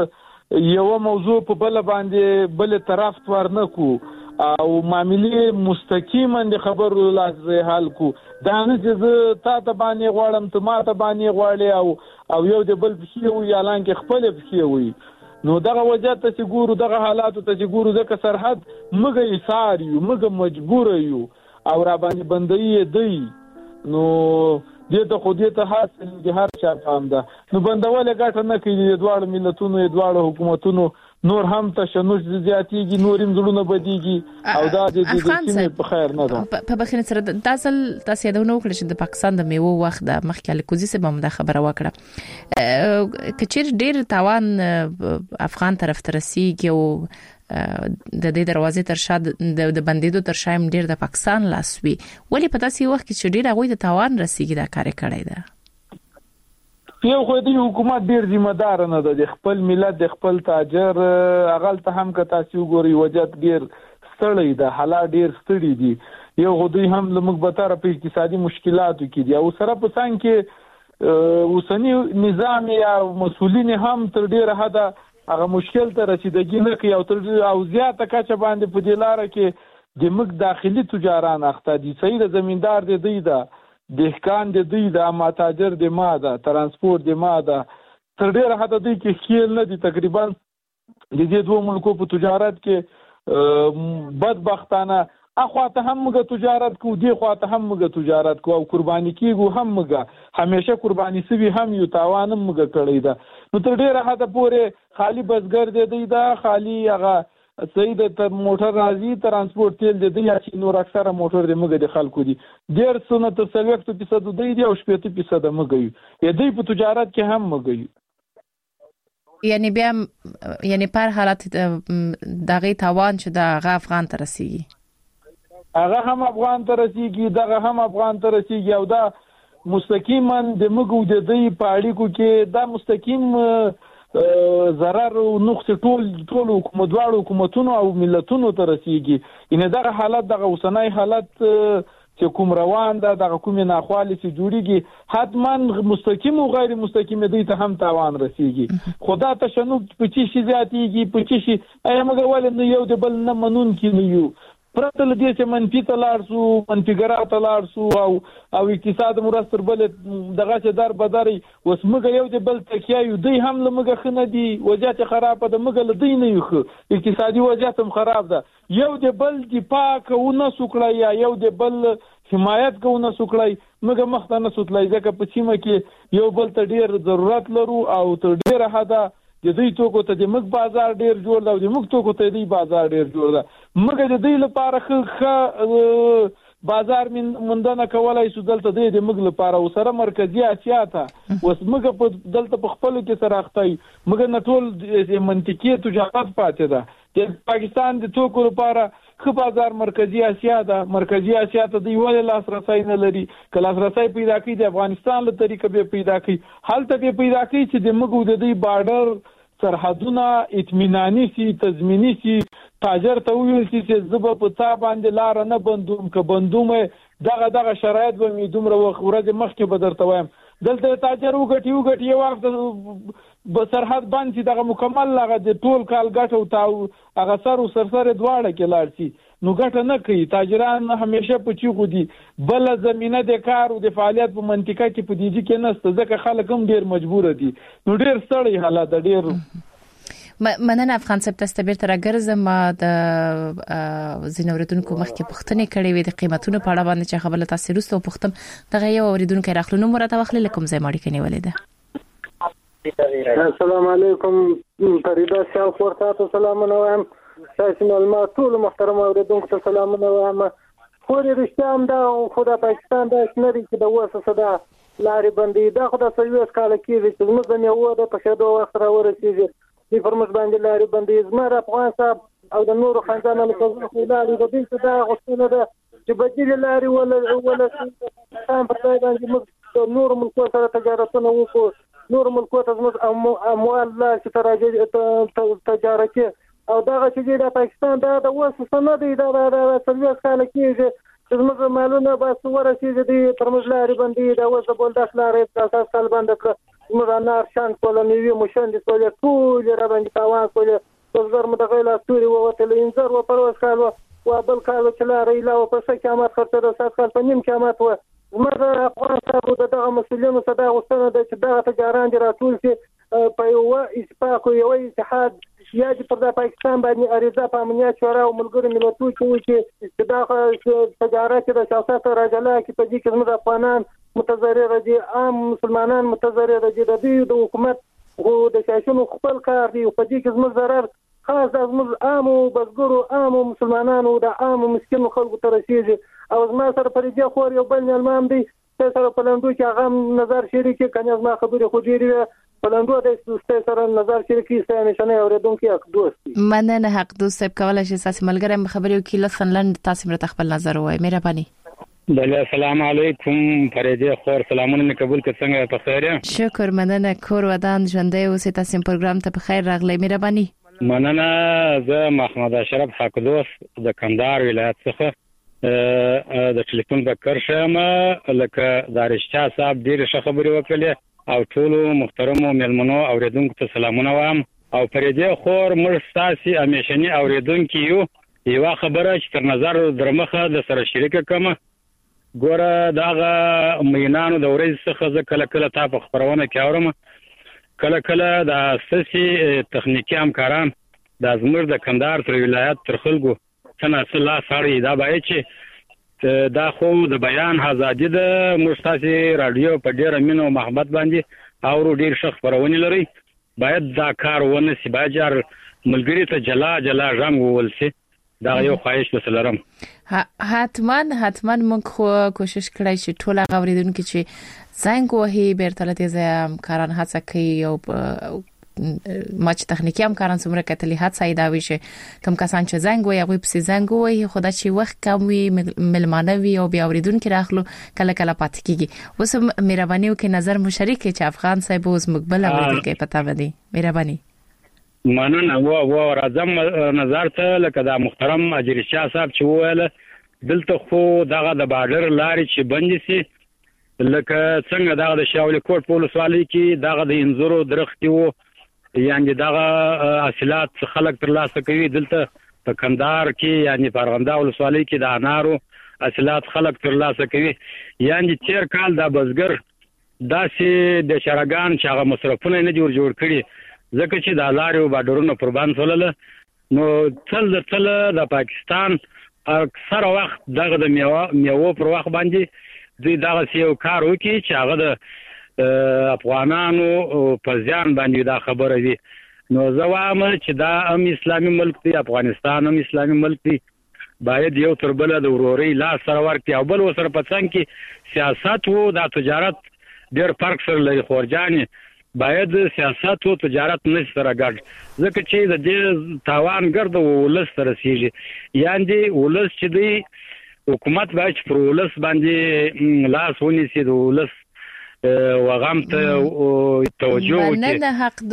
یو موضوع په بل باندې بل طرف ورنه کو او معاملې مستقیما د خبرو لازم حل کو دا نه چې تا ته باندې غواړم ته ما ته باندې غواړې او او یو د بل بشي وي اعلان کې خپل بشي وي نو دغه وجه ته چې ګورو دغه حالات ته چې ګورو ځکه سرحد موږ ایثار یو موږ مجبور یو او را باندې بندي دی نو دې ته خو دې ته حاصل د هر چا پام ده نو بندول ګټه نه کوي د دوړ ملتونو د دوړ حکومتونو نور هم تشنج زیاتیږي نورم زړونه بدیږي او دا د دې سیمې په خیر نه ده په بخښنه سره تاسو تاسو یادونه وکړه چې د پاکستان د میوه وخت د مخکې کوزي سبا هم د خبره وکړه کچیر ډیر تاوان افغان طرف ته رسیږي او د دې دروازې تر شا د بندیدو تر شا ډیر د پاکستان لاس وی ولی په داسې وخت کې چې ډیر هغه د تاوان رسیدي دا کار کړی ده. یو خو د حکومت ډیر ذمہ دار نه ده، د خپل ملت د خپل تاجر اغل ته هم که تاسو وګورئ وجات ډیر ستړی ده، حالات ډیر ستړي دي. یو خو دوی هم لمغ بتره په اقتصادي مشکلاتو کې دي او سره په څنګه کې اوسنی نظام یا مسولین هم تر ډیره حده هغه مشکل ته رسیدګي نه کوي او تر او زیاته کچه باندې په دلاره کې د مګ داخلي تجاران اخته دي. صحیح د زمیندار دی دی دا دهقان دی دی دا ماتاجر دی ما دا ترانسپورت دی ما دا تر ډیره حده دی کې خیل نه دي. تقریبا د دې دوه ملکو په تجارت کې بدبختانه اخواته هم موږ تجارت کو دی خواته هم موږ تجارت کو او قرباني کیږو هم موږ همیشه قرباني سوي هم یو تاوان موږ کړی دا. نو تر ډیره حد پورې خالی بسګر دی دی دا خالی هغه سید تر موټر راځي ترانسپورت تیل دی دی چې نور اکثره موټر دی موږ د خلکو دي ډیر سنت سلوخت فیصد دی دی او شپږ فیصد موږ یو دی په تجارت کې هم موږ یو. یعنی بیا یعنی پر حالت دغه تاوان چې د افغان ته رسیږي هغه هم افغان ته رسیږي دغه هم افغان ته رسیږي او دا مستقیما د موږ د دې په اړیکو کې دا مستقیم ضرر او نقص ټول ټول حکومتوالو حکومتونو او ملتونو ته رسیږي. ان دغه حالت دغه اوسنۍ حالت چې کوم روان ده دغه کوم ناخوالي چې جوړیږي حتما مستقیم او غیر مستقیم دې ته هم تاوان رسیږي. خدا تشنج په چی شي زیاتیږي په چی شي ایا موږ ولې نو یو د بل نه منون کې نه یو پرته لدې چې منفي تلار سو منفي ګرا تلار سو او او اقتصاد مرستر بل دغه چې در بدري وس موږ یو د بل تکیا یو دی هم لمغه خنه دي وضعیت خراب ده موږ لدی نه یو اقتصادي وضعیت هم خراب ده یو د بل دفاع کوونه سوکړی یا یو د بل حمایت کوونه سوکړی موږ مخته نه سوتلای ځکه په سیمه کې یو بل ته ډیر ضرورت لرو او تر ډیره حده د دې توکو ته د مګ بازار ډیر جوړ دا د مګ توکو ته دی بازار ډیر جوړ دا مګ د دې لپاره خ بازار من مندنه کولای شو دلته د مګ لپاره وسره مرکزی اسیا ته وس مګ په دلته په خپل کې سره اخته مګ نه ټول منطقي تجارت پاتې ده د پاکستان د توکو لپاره خ بازار مرکزی اسیا ده مرکزی اسیا ته دی ولې لاسرسي نه لري کله لاسرسي پیدا کړي د افغانستان له طریقې به پیدا کړي حالت به پیدا کړي چې د مګو د دې بارډر سرحدونه اطمینانی سي تضمینی سي تاجر ته ویل چې زبر په تا باندې لار نه بندوم ک بندوم دغه دغه شرایط به می دومره ورځ مخکې به درته وایم دلته تاجر وګټي وګټي یو وخت به سرحد باندې دغه مکمل لغه د ټول کال ګټو تاو هغه سر او سرسره دواړه کې لاړ شي نو ګټه نه کوي. تاجران همیشه په چی خو دي بل زمينه د کار او د فعالیت په منطقه کې په دیږي کې نسته ځکه خلک هم ډیر مجبور دي نو ډیر ستړي حالات ډیر مننه افغان صاحب تاسو بیرته راګرځم د زینوریدونکو مخکې پښتنې کړې وې د قیمتونو په اړه باندې چې خبره تاسو روسته پښتم دغه یو اوریدونکو راخلو نو مرته واخلې لکم زې ماړي کني ولې ده. السلام علیکم فریدا شاو ورته سلامونه وایم تاسو نو ټول محترم اوریدونکو ته سلامونه وایم. خو رښتیا هم دا خو د پاکستان د شنري کې د وسه صدا لارې بندي دا خو د سویس کال کې چې موږ نه یو د پښېدو وخت راورسېږي په فرموس باندې لارې بندي زمره افغان صاحب او د نورو خاندانانو په خو لارې د دې دا غوښتنه ده چې بدیل لارې ولا ولا سم په ځای باندې موږ د نورو ملکو سره تجارتونه وکړو نورو ملکو ته زموږ اموال لا چې تراجع تجارتي او دا چې د پاکستان دا د وسه سند دی دا د سرویس کال کې چې موږ مالونه بس ورسېږي د فرموس لارې بندي دا وسه بول د لارې اساس کال باندې موږ نه شان کولنیوي مشن د ټول ټول را باندې تاوان کول زر مدغه لا ستوري وته انذار و پرواز کال و بل کال چې لارې لا او په قیامت خرڅه د اساس کال په نیم قیامت و موږ افغان صاحب دغه مسلمانانو صدا غوښتنه ده چې دغه تجاران دي راتول چې په یو اتفاق یو اتحاد یا د پر پاکستان باندې اړیزه په امنیت شورا او ملګرو ملتونو کې چې دغه تجارت د سیاست راجلا کې په دې کې موږ افغانان متضرر دي عام مسلمانان متضرر دي د دې د حکومت او د سیاسيونو خپل کار دی په دې کې موږ ضرر خاص د موږ عام او بزګرو عام مسلمانانو د عام مسکین خلکو ته رسیږي او زما سره پر دې خور یو بل نلمام دی سره په لندو کې هغه نظر شریک کنه زما خبره خو ډیره پلندو د دوستۍ سره نظر شریکي سه همیشنه اوریدونکو حق دوستي مننه حق دوست صاحب کولای شي تاسو ملګری خبرې وکړي لطفا لند تاسو مرته خپل نظر وایي مهرباني بله السلام علیکم فريده خور سلامونه قبول که څنګه په خیر شکر مننه کور ودان ژوندۍ اوسې تاسو پروګرام ته په خیر راغلی مهرباني مننه زه محمد اشرف حق دوست د کندهار ولایت څخه د ټلیفون بکر شم لکه دارشتا صاحب ډیر ښه خبرې وکړې او ټول محترم ملمنو اوریدونکو ته سلامونه وایم او فريده خور موږ تاسو همیشنی اوریدونکو یو یو خبره چې تر نظر درمخه د سره شریک کوم ګوره داغه مینانو د ورځ څخه ځکه کله کله تاسو خبرونه کوم کله کله د اساسي تخنیکی همکاران د زمر د کندهار تر ولایت تر خلکو څنګه سلا ساري دا باید چې دا خو د بیان ازادي د مستاسي رادیو په ډیره مینو محبت باندې او ډیر شخص خبرونه لري باید دا کار ونه سی باجر ملګری ته جلا جلا رنگ ولسي دا یو خواهش وسلرم حتمان حتمان موږ خو کوشش کړی چې ټول غوړیدونکو چې زنګ وهي بیرته تیزه کاران هڅه کوي او ماچ تخنیکی هم کاران څومره کتلی هڅه ای دا وی چې کم کسان چې زنګ وي هغه په زنګ وي خدا چې وخت کم وي ملمانه وي او بیا اوریدونکو راخلو کله کله پات کیږي اوس مهرباني وکړئ نظر مشارک چې افغان صاحب اوس مقبل اوریدونکو پتا ودی مهرباني مننه و و راځم نظر ته لکه دا محترم اجر شاه صاحب چې وویل دلته خو دغه د بارډر لارې چې بند سي لکه څنګه دغه د شاول کوټ پولیس والی کې دغه د انزورو درختي وو یعنی دغه اصلات خلک تر لاسه کوي دلته په کندهار کې یعنی پرغنده ولسوالۍ کې د انارو اصلات خلک تر لاسه کوي یعنی تیر کال د بزګر داسې د شرګان چې هغه مصرفونه نه جوړ جوړ کړي ځکه چې د لارو بارډرونو قربان سولله نو تل د تل د پاکستان اکثر وخت دغه د میوه میوه پر وخت باندې دوی دغه یو کار وکړي چې هغه د افغانانو په ځان باندې دا خبره وي نو زه وایم چې دا هم اسلامي ملک دی افغانستان هم اسلامي ملک دی باید یو تر بل د وروري لاس سره ورکړي او بل وسره په څنګه کې سیاست وو د تجارت ډېر فرق سره لري خورجاني باید سیاست او تجارت نه سره ګډ ځکه چې د دې تاوان ګرد ولس تر رسیږي یعنی ولس چې دی حکومت باید پر ولس باندې لاس ونیسي د ولس وغم ته توجه وکړي مننه حق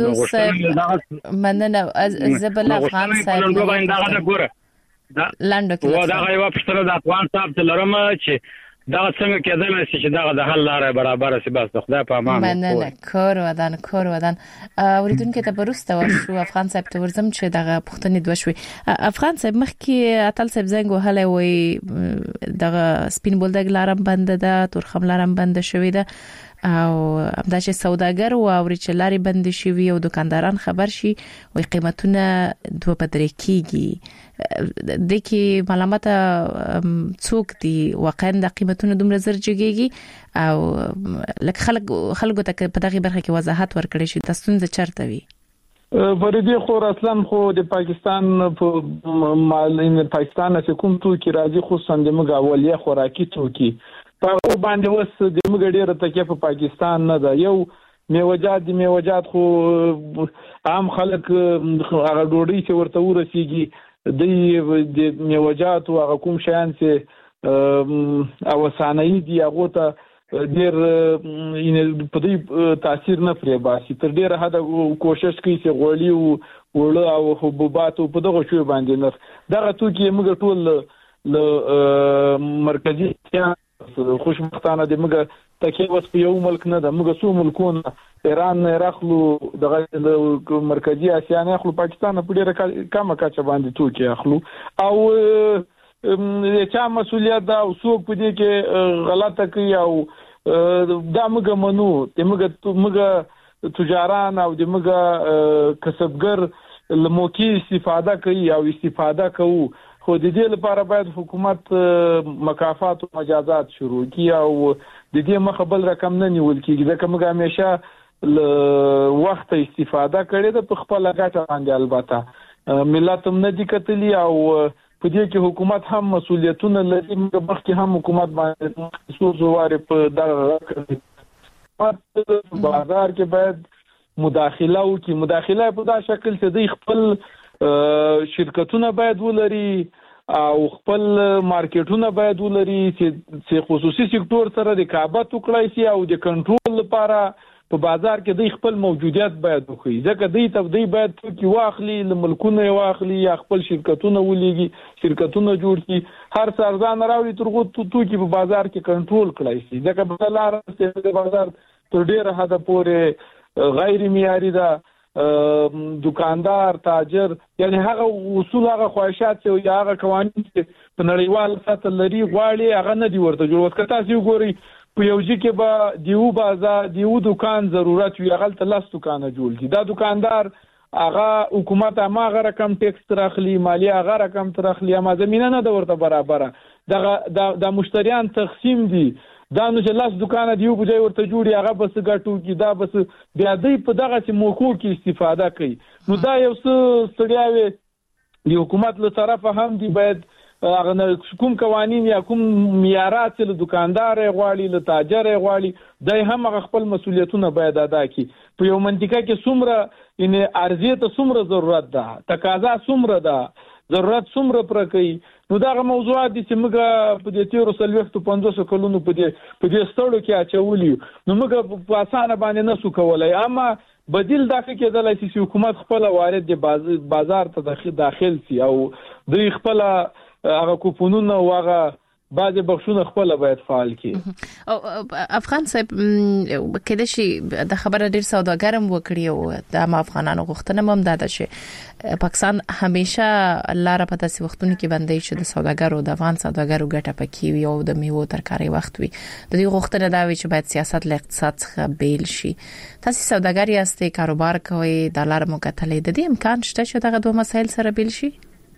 دوست مننه زبل افغان صاحب دا باندې ګوره دا لاندو کې دا یو پښتنه د افغان صاحب ته لرم چې دا څنګه کېدل چې دا د حل لاره برابر سي بس خدای په امان مننه کور ودان کور ودان اوریدونکو ته پرسته ورشو افغان صاحب ته ورزم چې دغه پښتنې دوه شوي افغان صاحب مخکې اتل صاحب زنګ وهله وي دغه سپین بولدګ لارم بند ده تورخم لارم بند شوی ده او همدا چې سوداګر او اورچلاري بند شي وي او دکانداران خبر شي او قیمتونه دوه بدرې کیږي د کی معلومات څوک دي واقعا د قیمتونو دومره زر جګيږي او لکه خلک خلکو ته په دغه برخه کې وضاحت ورکړي شي تاسو څنګه چرته وي فريده خور اصلا خو د پاکستان په مال پاکستان څخه کوم تو کې راځي خصوصا د مګ اولیا خوراکي توکي په باندې وس د مګ ډیره تکه په پاکستان نه ده یو میوجات دی میوجات خو عام خلک هغه ډوډۍ چې ورته ورسیږي د میوجات او هغه کوم شیان چې او سانای دی هغه ته ډیر په دې تاثیر نه پرې باسي تر ډیره حد کوشش کوي چې غوړی او وړه او حبوبات په دغه شی باندې نه دغه توکي موږ ټول ل مرکزی خوشبختانه د موږ تکي وس په یو ملک نه ده موږ سو ملکونه ایران نه راخلو دغه مرکزی اسیا نه خپل پاکستان په ډیره کمه کچه باندې توکي اخلو او چا مسولیت دا او څوک په دې کې غلطه کوي او دا موږ منو د موږ موږ تجاران او د موږ کسبګر لموکي استفاده کوي او استفاده کوي خو د دې لپاره باید حکومت مکافات او مجازات شروع کړي او د دې مخه بل رقم نه نیول کیږي ځکه موږ همیشه ل وخت استفاده کړې ده په خپل لګټه باندې البته ملت هم نه دي کتلی او په دې کې حکومت هم مسولیتونه لري موږ مخکې هم حکومت باندې خصوص واره په دغه بازار کې باید مداخله وکړي. مداخله په دا شکل چې دوی خپل شرکتونه باید ولري او خپل مارکیټونه باید ولري چې خصوصي سکتور سره رقابت وکړي شي او د کنټرول لپاره په بازار کې دوی خپل موجودیت باید وکړي. ځکه دوی ته دوی باید توکي واخلي، له ملکونه واخلي یا خپل شرکتونه ولېږي، شرکتونه جوړ کړي، هر څه ارزان راوړي تر څو توکي په بازار کې کنټرول کړي شي. ځکه په لار کې د بازار تر ډیره حد پورې غیر معیاري ده. دکاندار، تاجر، یعنی هغه اصول، هغه خواهشات او هغه قوانین چې په نړیوال سطح لري غواړي هغه نه دی ورته جوړ. وکړه تاسو وګورئ په یو ځای کې به دیو بازار دیو دکان ضرورت وي، هغه ته لاس دکانه جوړ کی. دا دکاندار هغه حکومت هغه رقم ټیکس ترخلی، مالی هغه رقم ترخلی، اما زمينه نه د ورته برابره. دا د مشتریان تقسیم دي. دا نو چې لاس دکانه دیو په ځای ورته جوړي هغه بس ګټو کی، دا بس بیا دوی په دغه چې موکو کې استفاده کوي. نو دا یو څه ستړیاوي د حکومت له طرفه هم دی باید هغه کوم قوانین یا کوم معیارات له دکاندار غواړي، له تاجر غواړي، دای هم خپل مسولیتونه باید ادا کړي. په یو منطقه کې څومره ان ارزیه ته څومره ضرورت ده، تقاضا څومره ده، ضرورت څومره پر کوي. نو دا موضوعات دي چې موږ په دې تیرو سلويختو پنځوس کلونو په دې په دې ستړو کې اچولي. نو موږ په اسانه باندې نسو کولای، اما بدیل دا کېدلای شي چې حکومت خپل وارد د بازار ته داخل شي او دوی خپل هغه کوپونونه او هغه بعضې بخښونه خپل باید فعال کړي. او افغان صاحب کله شي د خبره ډیر سوداګرم وکړي او د افغانانو غوښتنه هم ده چې پاکستان همیشه لاره په تاسو وختونو کې باندې چې د سوداګرو د افغان سوداګرو ګټه پکې وي او د میوو ترکاري وخت وي. د دې غوښتنه دا وي چې باید سیاست له اقتصاد څخه بیل شي. تاسو سوداګر یاستئ، کاروبار کوئ، د لار مو کتلې، د دې امکان شته چې دغه دوه مسایل سره بیل شي؟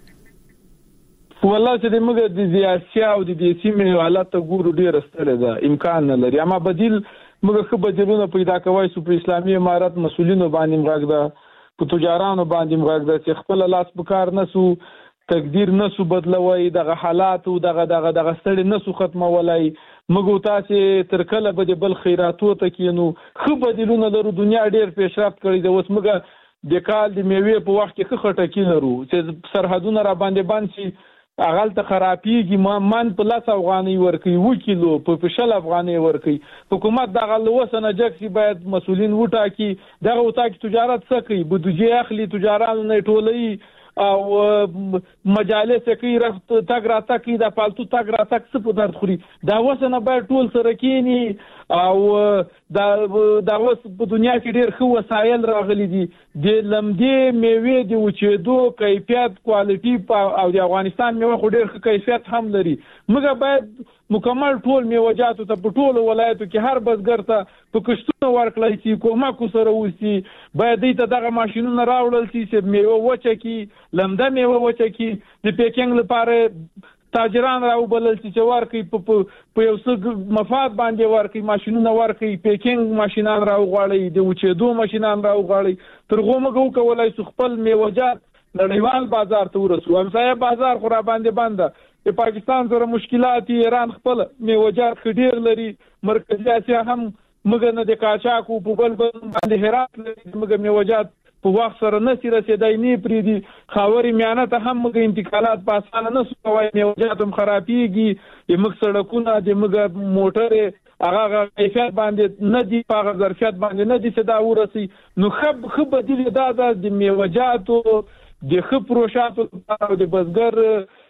والله چې د موږ د سیاسي او د سیمې حالت ته ګورو ډیر ستړي ده، امکان نه لري. اما بدیل موږ خو بدیلونه پیدا کوي چې په اسلامي امارت مسولینو باندې مغاګ ده، په تجارانو باندې مغاګ ده چې خپل لاس په کار نسو، تقدیر نسو بدلوي، دغه حالات او دغه دغه دغه ستړي نسو ختمولای. موږ تاسو تر کله به بل خیراتو ته کینو. خو بدیلونه لرو، دنیا ډیر پیشرفت کړی ده. اوس موږ د کال د میوې په وخت کې خټکی لرو چې سرحدونه را باندې باندې شي، اغل ته خرابېږي. ما من په لاس افغاني ورکي و کیلو په پښل افغاني ورکي. حکومت دغه لوسنه جکسي باید مسولین وټاکي. دغه وټاکي تجارت څه کوي؟ بودجه اخلي، تجاران نه ټولي او مجالس کوي، رفت تاګ را تاکي، د پالتو تاګ را تاک څه په درد خوري. دا وسنه باید ټول سره کینی او دا دا وس په دنیا کې ډېر ښه وسایل راغلي دي. د لمدې میوې د وچېدو کیفیت، کوالټي او د افغانستان میوه خو ډېر ښه کیفیت هم لري. موږ باید مکمل ټول میوه‌جاتو ته په ټولو ولایتو کې هر بزګر ته په کښتونه ورکړی شي، کومک سره وسی. باید دې ته دغه ماشینونه راوړل شي چې میوه وچه کړي، لمده میوه وچه کړي. د پیکینګ لپاره تاجران راو بلل چې ورکي په یو څه مفاد باندې ورکي، ماشینونه ورکي، پیکینګ ماشینان راو غواړي، د وچېدو ماشینان راو غواړي. تر غومه کولای شو خپل میوه‌جات نړیوال بازار ته ورسو. همسایه بازار خو را باندې بنده. د پاکستان سره مشکلات، ایران خپل میوه‌جات ډیر لري، مرکزي اسیا هم موږ نه د قاچاقو په بل باندې هرات لري. موږ میوه‌جات په وخت سره نسی رسیدای نه پری دي. خاوري میانه ته هم موږ انتقالات په اسانه نه سوای، میوه‌جات هم خرابېږي. موږ سړکونه د موږ موټر هغه کیفیت باندې نه دی، په ظرفیت باندې نه دی چې دا ورسي. نو خب خب بدیل دا د میوه‌جات د خپ پروشاتو او د بزګر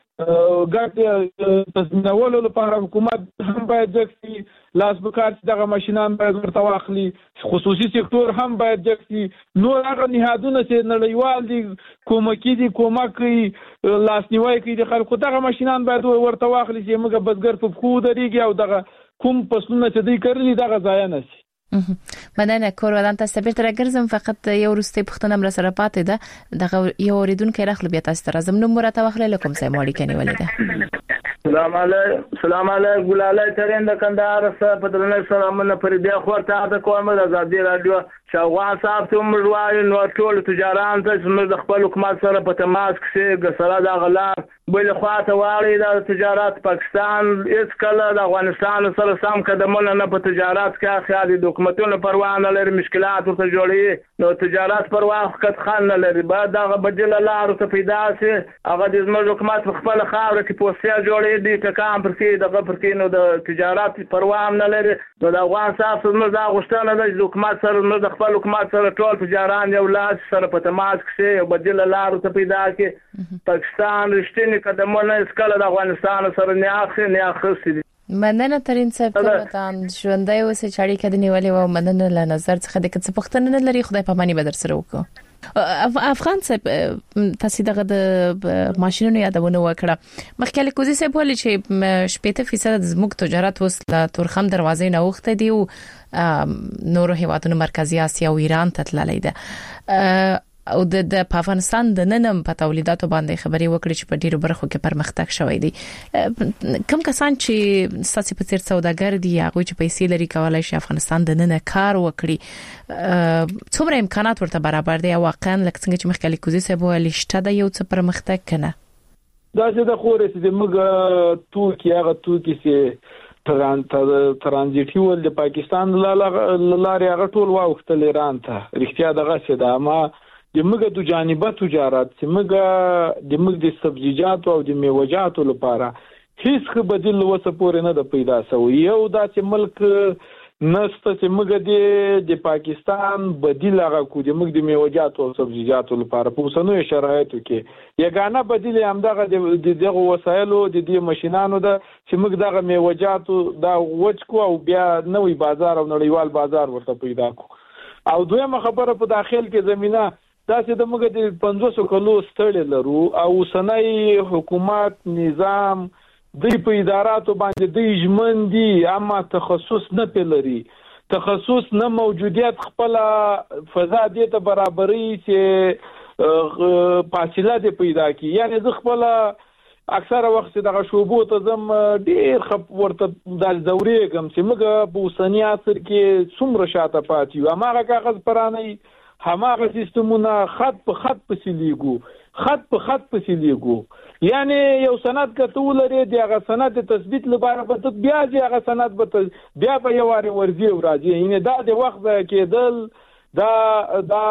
ګټ تضمینولو لپاره حکومت هم باید جکسي لاس بکار دغه ماشینان باید ورته واخلي. خصوصي سکتور هم باید جکسي. نور هغه نهادونه چې نړیوال دي کومکی دي کومک کوي، لاسنیوي کوي د خلکو، دغه ماشینان باید ورته واخلي چې موږ بزګر په خو درېږي او دغه کوم فصلونه چې دوی کړلي دغه ضایع نشي. مننه. کور ودان تاسو بیرته راګرځم. فقط یو وروستي پښتنه مر سره پاتې ده. دغه یو اوریدونکو راخلو بیا تاسو ته راځم. نو مرته واخلې لکم سم وړي کني ولیده. سلام علیکم. سلام علیکم. ګلاله ترين د کندهار سره په درنه سلامونه پر دې خورته د کومه د ازادي رادیو چې افغان صاحب ته موږ وایو نو ټول تجاران ته موږ د خپل حکومت سره په تماس کې ګسره د غلار بل خواته واړي د تجارت پاکستان هیڅ کله د افغانستان سره سم قدمونه نه په تجارت کې خالي حکومتونو پروا نه لري مشکلات ورته جوړي نو تجارت پروا وخت خان نه لري بعد دغه بدل لار ته پیدا سي هغه د زموږ حکومت خپل خاور کې پوسټیا جوړي دي ټکام پر کې دغه پر کې نو د تجارت پروا نه لري نو د افغان صاحب موږ دا غوښتنه د حکومت سره موږ د خپل حکومت سره ټول تجاران یو لاس سره په تماس کې یو بدل لار ته پیدا کې پاکستان رښتینی قدمونه اسکله د افغانستان سره نه اخلي نه اخلي مننه ترين صاحب ته وطن ژوندۍ اوسې چاړي کده نیولې و مننه له نظر څخه د کڅ پختنه نه لري خدای په مانی بدر سره وکړو افغان صاحب تاسو دغه د ماشينونو یادونه وکړه مخکې کوزي صاحب ولې چې شپږ فیصد زموږ تجارت وس له تورخم دروازې نه وخته دی او نورو هیوادونو مرکزی اسیا او ایران ته تللی ده او د افغانستان د ننم په تولیداتو باندې خبري وکړي چې په ډیرو برخو کې پرمختګ شوی دی کوم کسان چې ساسي په تیر سوداګر دي هغه چې پیسې لري کولای شي افغانستان د نن کار وکړي څومره امکانات ورته برابر دي او واقعا لکه څنګه چې مخکې کوزي سه بو لشته د یو څه پرمختګ کنه دا چې د خورې چې موږ توکي هغه توکي چې تران ترانزیټي ول د پاکستان لارې هغه ټول واوختل ایران ته رښتیا دغه څه ده ما د موږ د جانبه تجارت چې موږ د موږ د سبزیجات او د میوه‌جاتو لپاره هیڅ خو بدیل وسه پورې نه د پیدا شوی یو دا چې ملک نسته چې موږ د د پاکستان بدیل هغه کو د موږ د میوه‌جاتو او سبزیجاتو لپاره په اوسنوي شرایطو کې یګانه بدیل هم دغه د دغه وسایلو د دې ماشينانو د چې موږ دغه میوه‌جاتو دا وچ کو او بیا نوې بازار او نړیوال بازار ورته پیدا کو او دویمه خبره په داخل کې زمينه دا چې د موږ د پنځوس کلو ستړي لرو او سنای حکومت نظام د په اداراتو باندې د ژمندي اما تخصص نه پلري تخصص نه موجودیت خپل فضا دې ته برابرۍ چې فاصله دې پیدا کی یعنی ز خپل اکثره وخت دغه شوبو ته زم ډیر خپ ورته د دورې کوم چې موږ په سنی عصر کې څومره شاته پاتې یو هغه کاغذ پرانه هماغه سیستمونه خط په خط پسې لیږو خط په خط پسې لیږو یعنی یو سند کته لري دغه سند تثبیت لپاره به بیا دغه سند به بیا په یو واری ورځي او راځي یعنی دا د وخت کېدل دا دا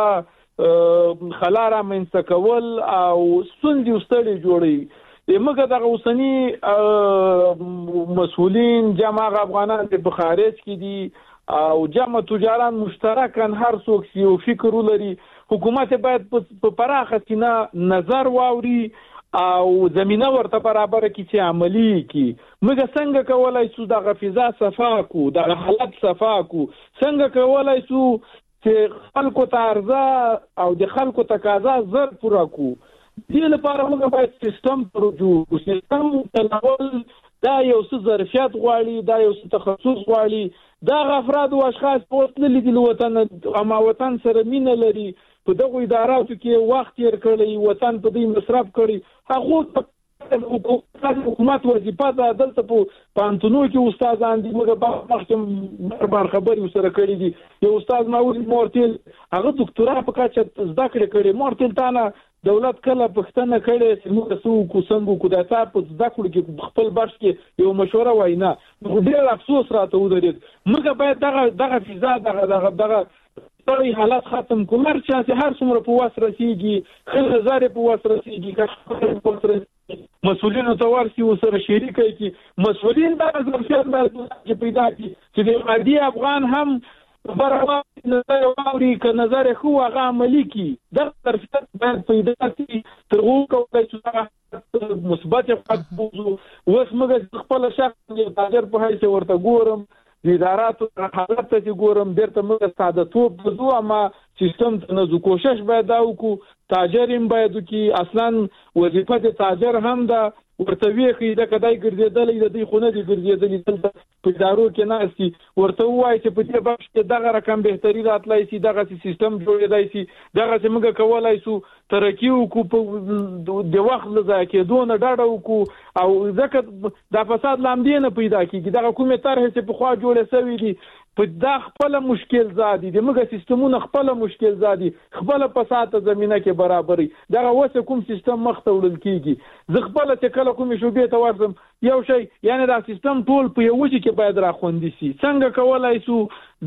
خلاره منځکول او سندي واستړي جوړي موږ دغه اوسنی مسؤلین جمع افغانان په خارج کې دي او جمع تجاران مشترکان هر څوک یو فکر ولري حکومت باید په پراخه سینه نظر واوري او زمينه ورته برابر کی چې عملی کی موږ څنګه کولای شو د غفزا صفا کو د حالت صفا کو څنګه کولای شو چې خلکو ته ارزه او د خلکو تقاضا زر پوره کو دې لپاره موږ باید سیستم پروجو سیستم تلول دا یو څه ظرفیت غواړي دا یو څه تخصص غواړي دا افراد او اشخاص په وسیله د وطن اما وطن سره مینه لري په دغه اداراتو کې وخت تیر کړی وطن په دې مصرف کړی هغه حکومت وظیفه ده دلته په پانتونو کې استادان دي موږ په مخکې بار خبري سره کړی دي یو استاد ماوی مورتل هغه ډاکټرا په کاچه زده کړې کړي مورتل تانه دولت کله پښتنه کړي چې موږ سو کو څنګه کو د تاسو په زده کړو کې خپل بحث کې یو مشوره واینا نو ډیر افسوس راته ودرېد موږ باید دغه دغه فضا دغه دغه دغه ټول حالات ختم کوم چې هر څومره په واس رسیږي خل زاره په واس رسیږي که مسؤلین ته ورسي وسره شریک کی مسؤلین دا ظرفیت باید پیدا کی چې د عادي افغان هم برابر نظر واوري که نظر خو هغه عملی کی د ظرفیت باید پیدا کی ترغو کوي چې مثبت خط بوزو اوس موږ خپل شخص د تاجر په حیث ورته ګورم د اداراتو حالت ته ګورم درته موږ ساده توپ بزو اما سیستم ته نو کوشش باید دا وکړو تاجریم باید کی اصلا وظیفه د تاجر هم ده ورته ویخي د کدای ګرځیدل د دې خونه دي ګرځیدل دلته په ادارو کې ناشتي ورته وایي چې په دې بخش کې دغه رقم بهتري راتلای شي دغه سیستم جوړېدای شي دغه چې موږ کولای شو ترقی وکړو د وخت لږه کې دونه ډاډه وکړو او ځکه د فساد لامدې نه پیدا کیږي دغه کومه طرح چې په خوا جوړه شوی دي په دا خپل مشکل زادي د موږ سیستمونه خپل مشکل زادي خپل په ساته زمينه کې برابرۍ دا اوس کوم سیستم مخ ته وړل کیږي زه خپل چې کله کوم شوبې ته ورسم یو شی یعنی دا سیستم ټول په یو وجه کې باید راخوندي سي څنګه کولای شو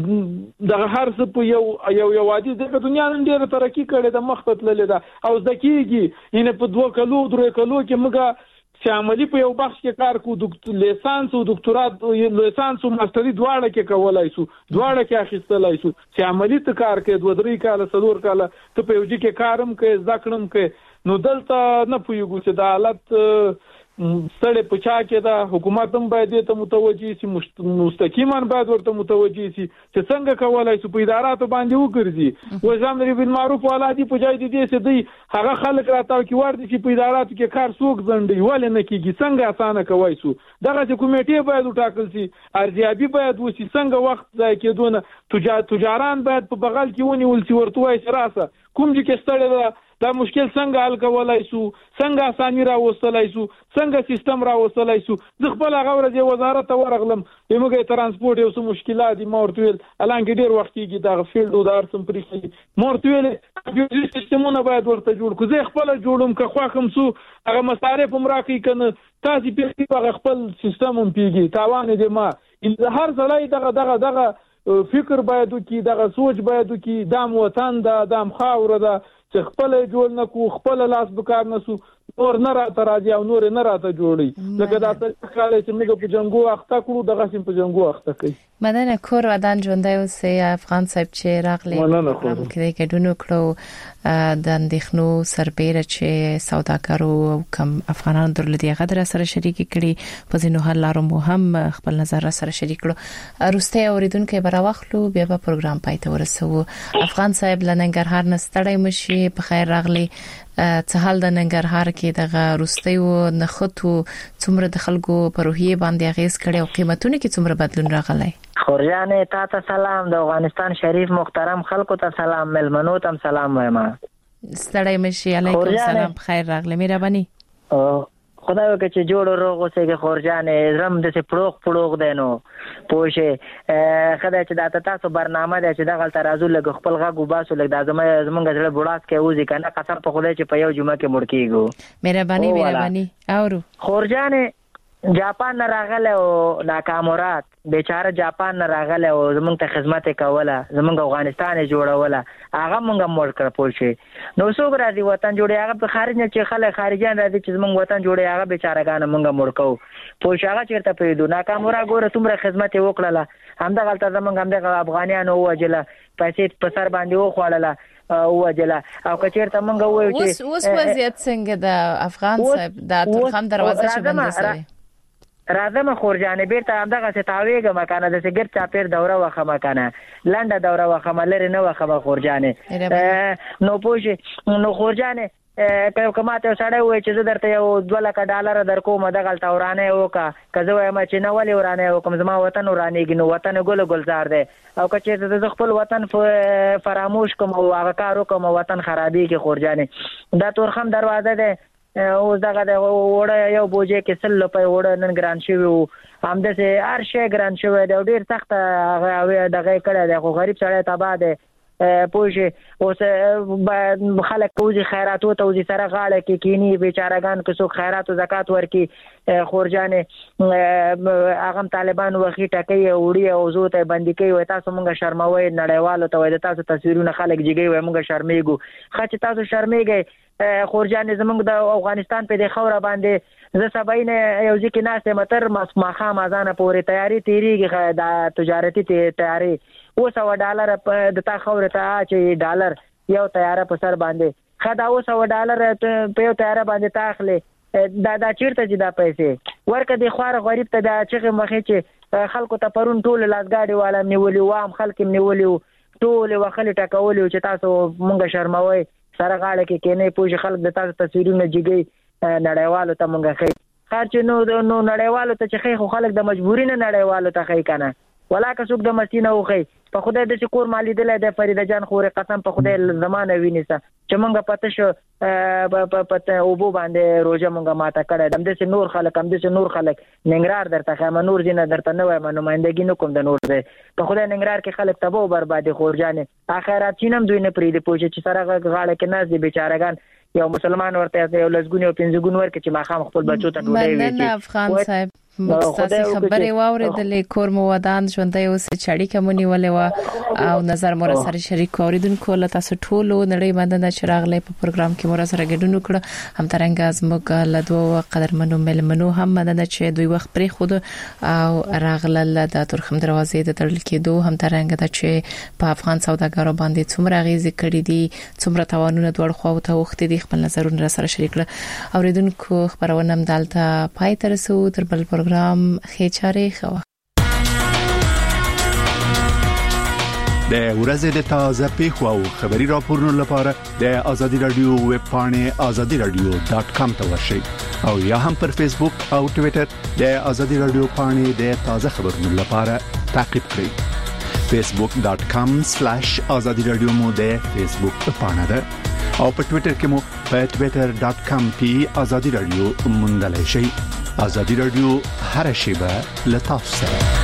د هر څه په یو یو یو عادي د دنیا نن ډیره ترقی کړې د مخ ته تللې ده او ځکیږي ینه په دوه کلو درې کلو کې موږ چې عملی په یو بخش کې کار کو د لیسانس او ډاکټرات لیسانس او ماستری دواړه کې کولای شو دواړه کې اخیستلای شو چې عملی ته کار کې دوه درې کال څلور کال ته په یو ځای کې کارم کې ځکړم کې نو دلته نه پویګو چې د حالت سړی په چا کې دا حکومت هم باید ته متوجي سي مستقیما باید ورته متوجي سي چې څنګه کولای شو په اداراتو باندې وګرځي و ځم لري بالمعروف ولا دي په ځای دي چې دی هغه خلک راټول کی ورته چې په اداراتو کې کار څوک زندي ولې نه کیږي څنګه اسانه کوي شو دغه چې کمیټه باید وټاکل سي ارزیابي باید وشي څنګه وخت ځای کېدونه تجاران باید په بغل کې ونیول سي ورته وایي راسه کوم چې کې ستړي دا مشکل څنګه حل کولای شو څنګه اساني راوستلای شو څنګه سیستم راوستلای شو زه خپل هغه ورځ وزارت ته ورغلم یمګه ترانسپورت یو څه مشکلات دي مورتویل الان کې ډیر وخت کېږي دا فیلډ او دار سم پرې مورتویل د سیستمونه باید ورته جوړ کو زه خپل جوړوم که خو کوم سو هغه مصارف هم راکې کنه تاسو په خپل سیستم هم پیږي تاوان دې ما ان هر ځلای دغه دغه دغه فکر باید کی دغه سوچ باید کی دام وطن دا دام خاور دا چې خپل جوړ نه کو خپل لاس بکار نه سو نور نه راته راځي او نور نه راته جوړي لکه دا څه کال چې موږ په جنگو اخته کړو دغه سیم په جنگو اخته کوي مدن کور ودان ژوندۍ اوسې افغان صاحب چې راغلي هم کې کې دونو کړو د اندېښنو سربېره چې سوداګرو کم افغانانو درلودي غدر سره شریک کړي په ځینو حل لارو مو هم خپل نظر سره شریک کړو روسته اوریدونکو به راوخلو بیا په پروګرام پای ته ورسو افغان صاحب لنګرهار نستړی مشي په خیر راغلي څه حال د ننګرهار کې دغه روستیو نخټو څومره د خلکو په روحیه باندې اغیز کړي او قیمتونه کې څومره بدلون راغلی خورجانې تا ته سلام د افغانستان شریف محترم خلکو ته سلام ملمنو ته سلام وایم ستړی مشي علیکم سلام خیر راغلی مهرباني خدای وکړي چې جوړ روغ اوسې کې خورجانې زم د څه پړوغ پړوغ دینو پوښه خدای چې دا تاسو برنامه ده چې دغه ترازو لګ خپل غو باسو لګ د ازمه زمونږ زړه بوډاس کې وځي کنه قسم په خدای چې په یو جمعه کې مړ کیږو مهرباني مهرباني اورو خورجانې جاپان نه راغله او ناکامرات بیچاره جاپان نه راغله او زمونږ ته خدمت کوله زمونږ افغانستان جوړوله هغه مونږه مړ کړ پوښي نو څوک راځي وطن جوړي هغه په خارج نه چې خلک خارجيان راځي چې زمونږ وطن جوړي هغه بیچارهګان مونږه مړ کو پوښي هغه چیرته پیدو ناکامرا ګوره تمره خدمت وکړه همدا غلطه زمونږ همدا افغانانو وجله پیسې په سر باندې وخوړله او وجله او کچیرته مونږ وایو چې اوس وضعیت څنګه د افغان صاحب د ترخم دروازه چې بند شوی راځم خورجانې بیرته همدغه ستاویګه مکانه د سګر چاپیر دوره وخه مکانه لنډه دوره وخه ملری نه وخه خورجانې نو پوښ نو خورجانې که کومه سړی وای چې زه درته یو دوه لک ډالر درکوم دغه تورانه وکا کزه وایم چې نه ولې ورانه وکم زما وطن ورانېږي نو وطن ګل گلزار دی او که چې زه خپل وطن فراموش کوم او هغه کار وکم وطن خرابېږي خورجانې دا تورخم دروازه ده اوس دغه د وړه یو بوجه کې سل په وړه نن ګران شوی هم د هر شی ګران شوی دی ډیر سخت هغه دغه کړه د غریب سړی تبا دی پوښي اوس خلک کوزي خیرات او توزي سره غاړه کې کینی بیچارهګان که څوک خیرات او زکات ورکي خورجانې هغه طالبان وخی ټکې وړي او زو ته باندې کوي وای تاسو مونږه شرموي نړیوالو ته وای تاسو تصویرونه خلک جګي وای مونږه شرمېګو خاص تاسو شرمېږئ خورجانې زمونږ د افغانستان په د خوره باندې زه سباین یو ځکه ناسه متر مخه مازانه پورې تیاری تیریږي د تجارتي تیاری اوس و ډالر د تا خوره ته چې ډالر یو تیاره په سر باندې خدا اوس و ډالر په یو تیاره باندې تاخله دا دا چیرته چې دا پیسې ورکه د خوار غریب ته دا چې مخې چې خلکو ته پرون ټول لاسګاډي والا نیولي وام خلک نیولي ټول وخل ټکولي چې تاسو مونږه شرموي سره غاړه کې کینې پوښ خلک د تاسو تصویرونه جګي نړیوالو ته مونږه خې خاص نو نو نړیوالو ته چې خې خو خلک د مجبورینه نړیوالو ته خې کنه ولاکه څوک د مستی نه وخی په خدای د کور مالی دلای د فریده جان خوري قسم په خدای زمانه وینيسه چې مونږه پته شو په پته او بو باندې روزه مونږه ماته کړه دم د نور خلک هم د نور خلک ننګرهار درته خامه نور جن درته نه وایم نمائندګي نه کوم د نور ده په خدای ننګرهار کې خلک تبو بربادي خورجانې اخرات چینم دوی نه پریدي پوجي چې سره غاړه کې ناز دي بیچارهګان یو مسلمان ورته یو لزګونی او پنځګون ورکه چې ما خام خپل بچو ته ډوډۍ ویچي مننه افغان صاحب مستاسي خبرې واوریدلې کور مو ودان ژوندۍ اوس چړی کومنی ولې او نظر مور سره شریک اوریدونکو له تاسو ټولو نړۍ باندې د چراغلې په پروګرام کې مور سره ګډون وکړه هم ترنګ ازمګ له دوه قدرمنو ملمنو هم مدنه چې دوی وخت پرې خود او راغلل د ترخم دروازې د تړل کېدو هم ترنګ د چې په افغان سوداګرو باندې څومره غیزي کړې دي څومره توانونه دوړ خو ته وخت دي خپل نظرونه سره شریک کړه اوریدونکو خبرونه هم دالته پای تر سو تر بل پروګرام خېچاره خو د ورځې د تازه پیښو او خبري راپورونو لپاره د ازادي رادیو ویب پاڼه ازادي رادیو ډاټ کام ته ورشئ او یا هم پر فیسبوک او ټوئیټر د ازادي رادیو پاڼه د تازه خبرونو لپاره تعقیب کړئ facebook dot com slash azadi radio مو د فیسبوک پاڼه ده او په ټوئیټر کې مو په twitter dot com پی ازادي رادیو موندلای شئ ازادي رادیو هر شیبه لطف سره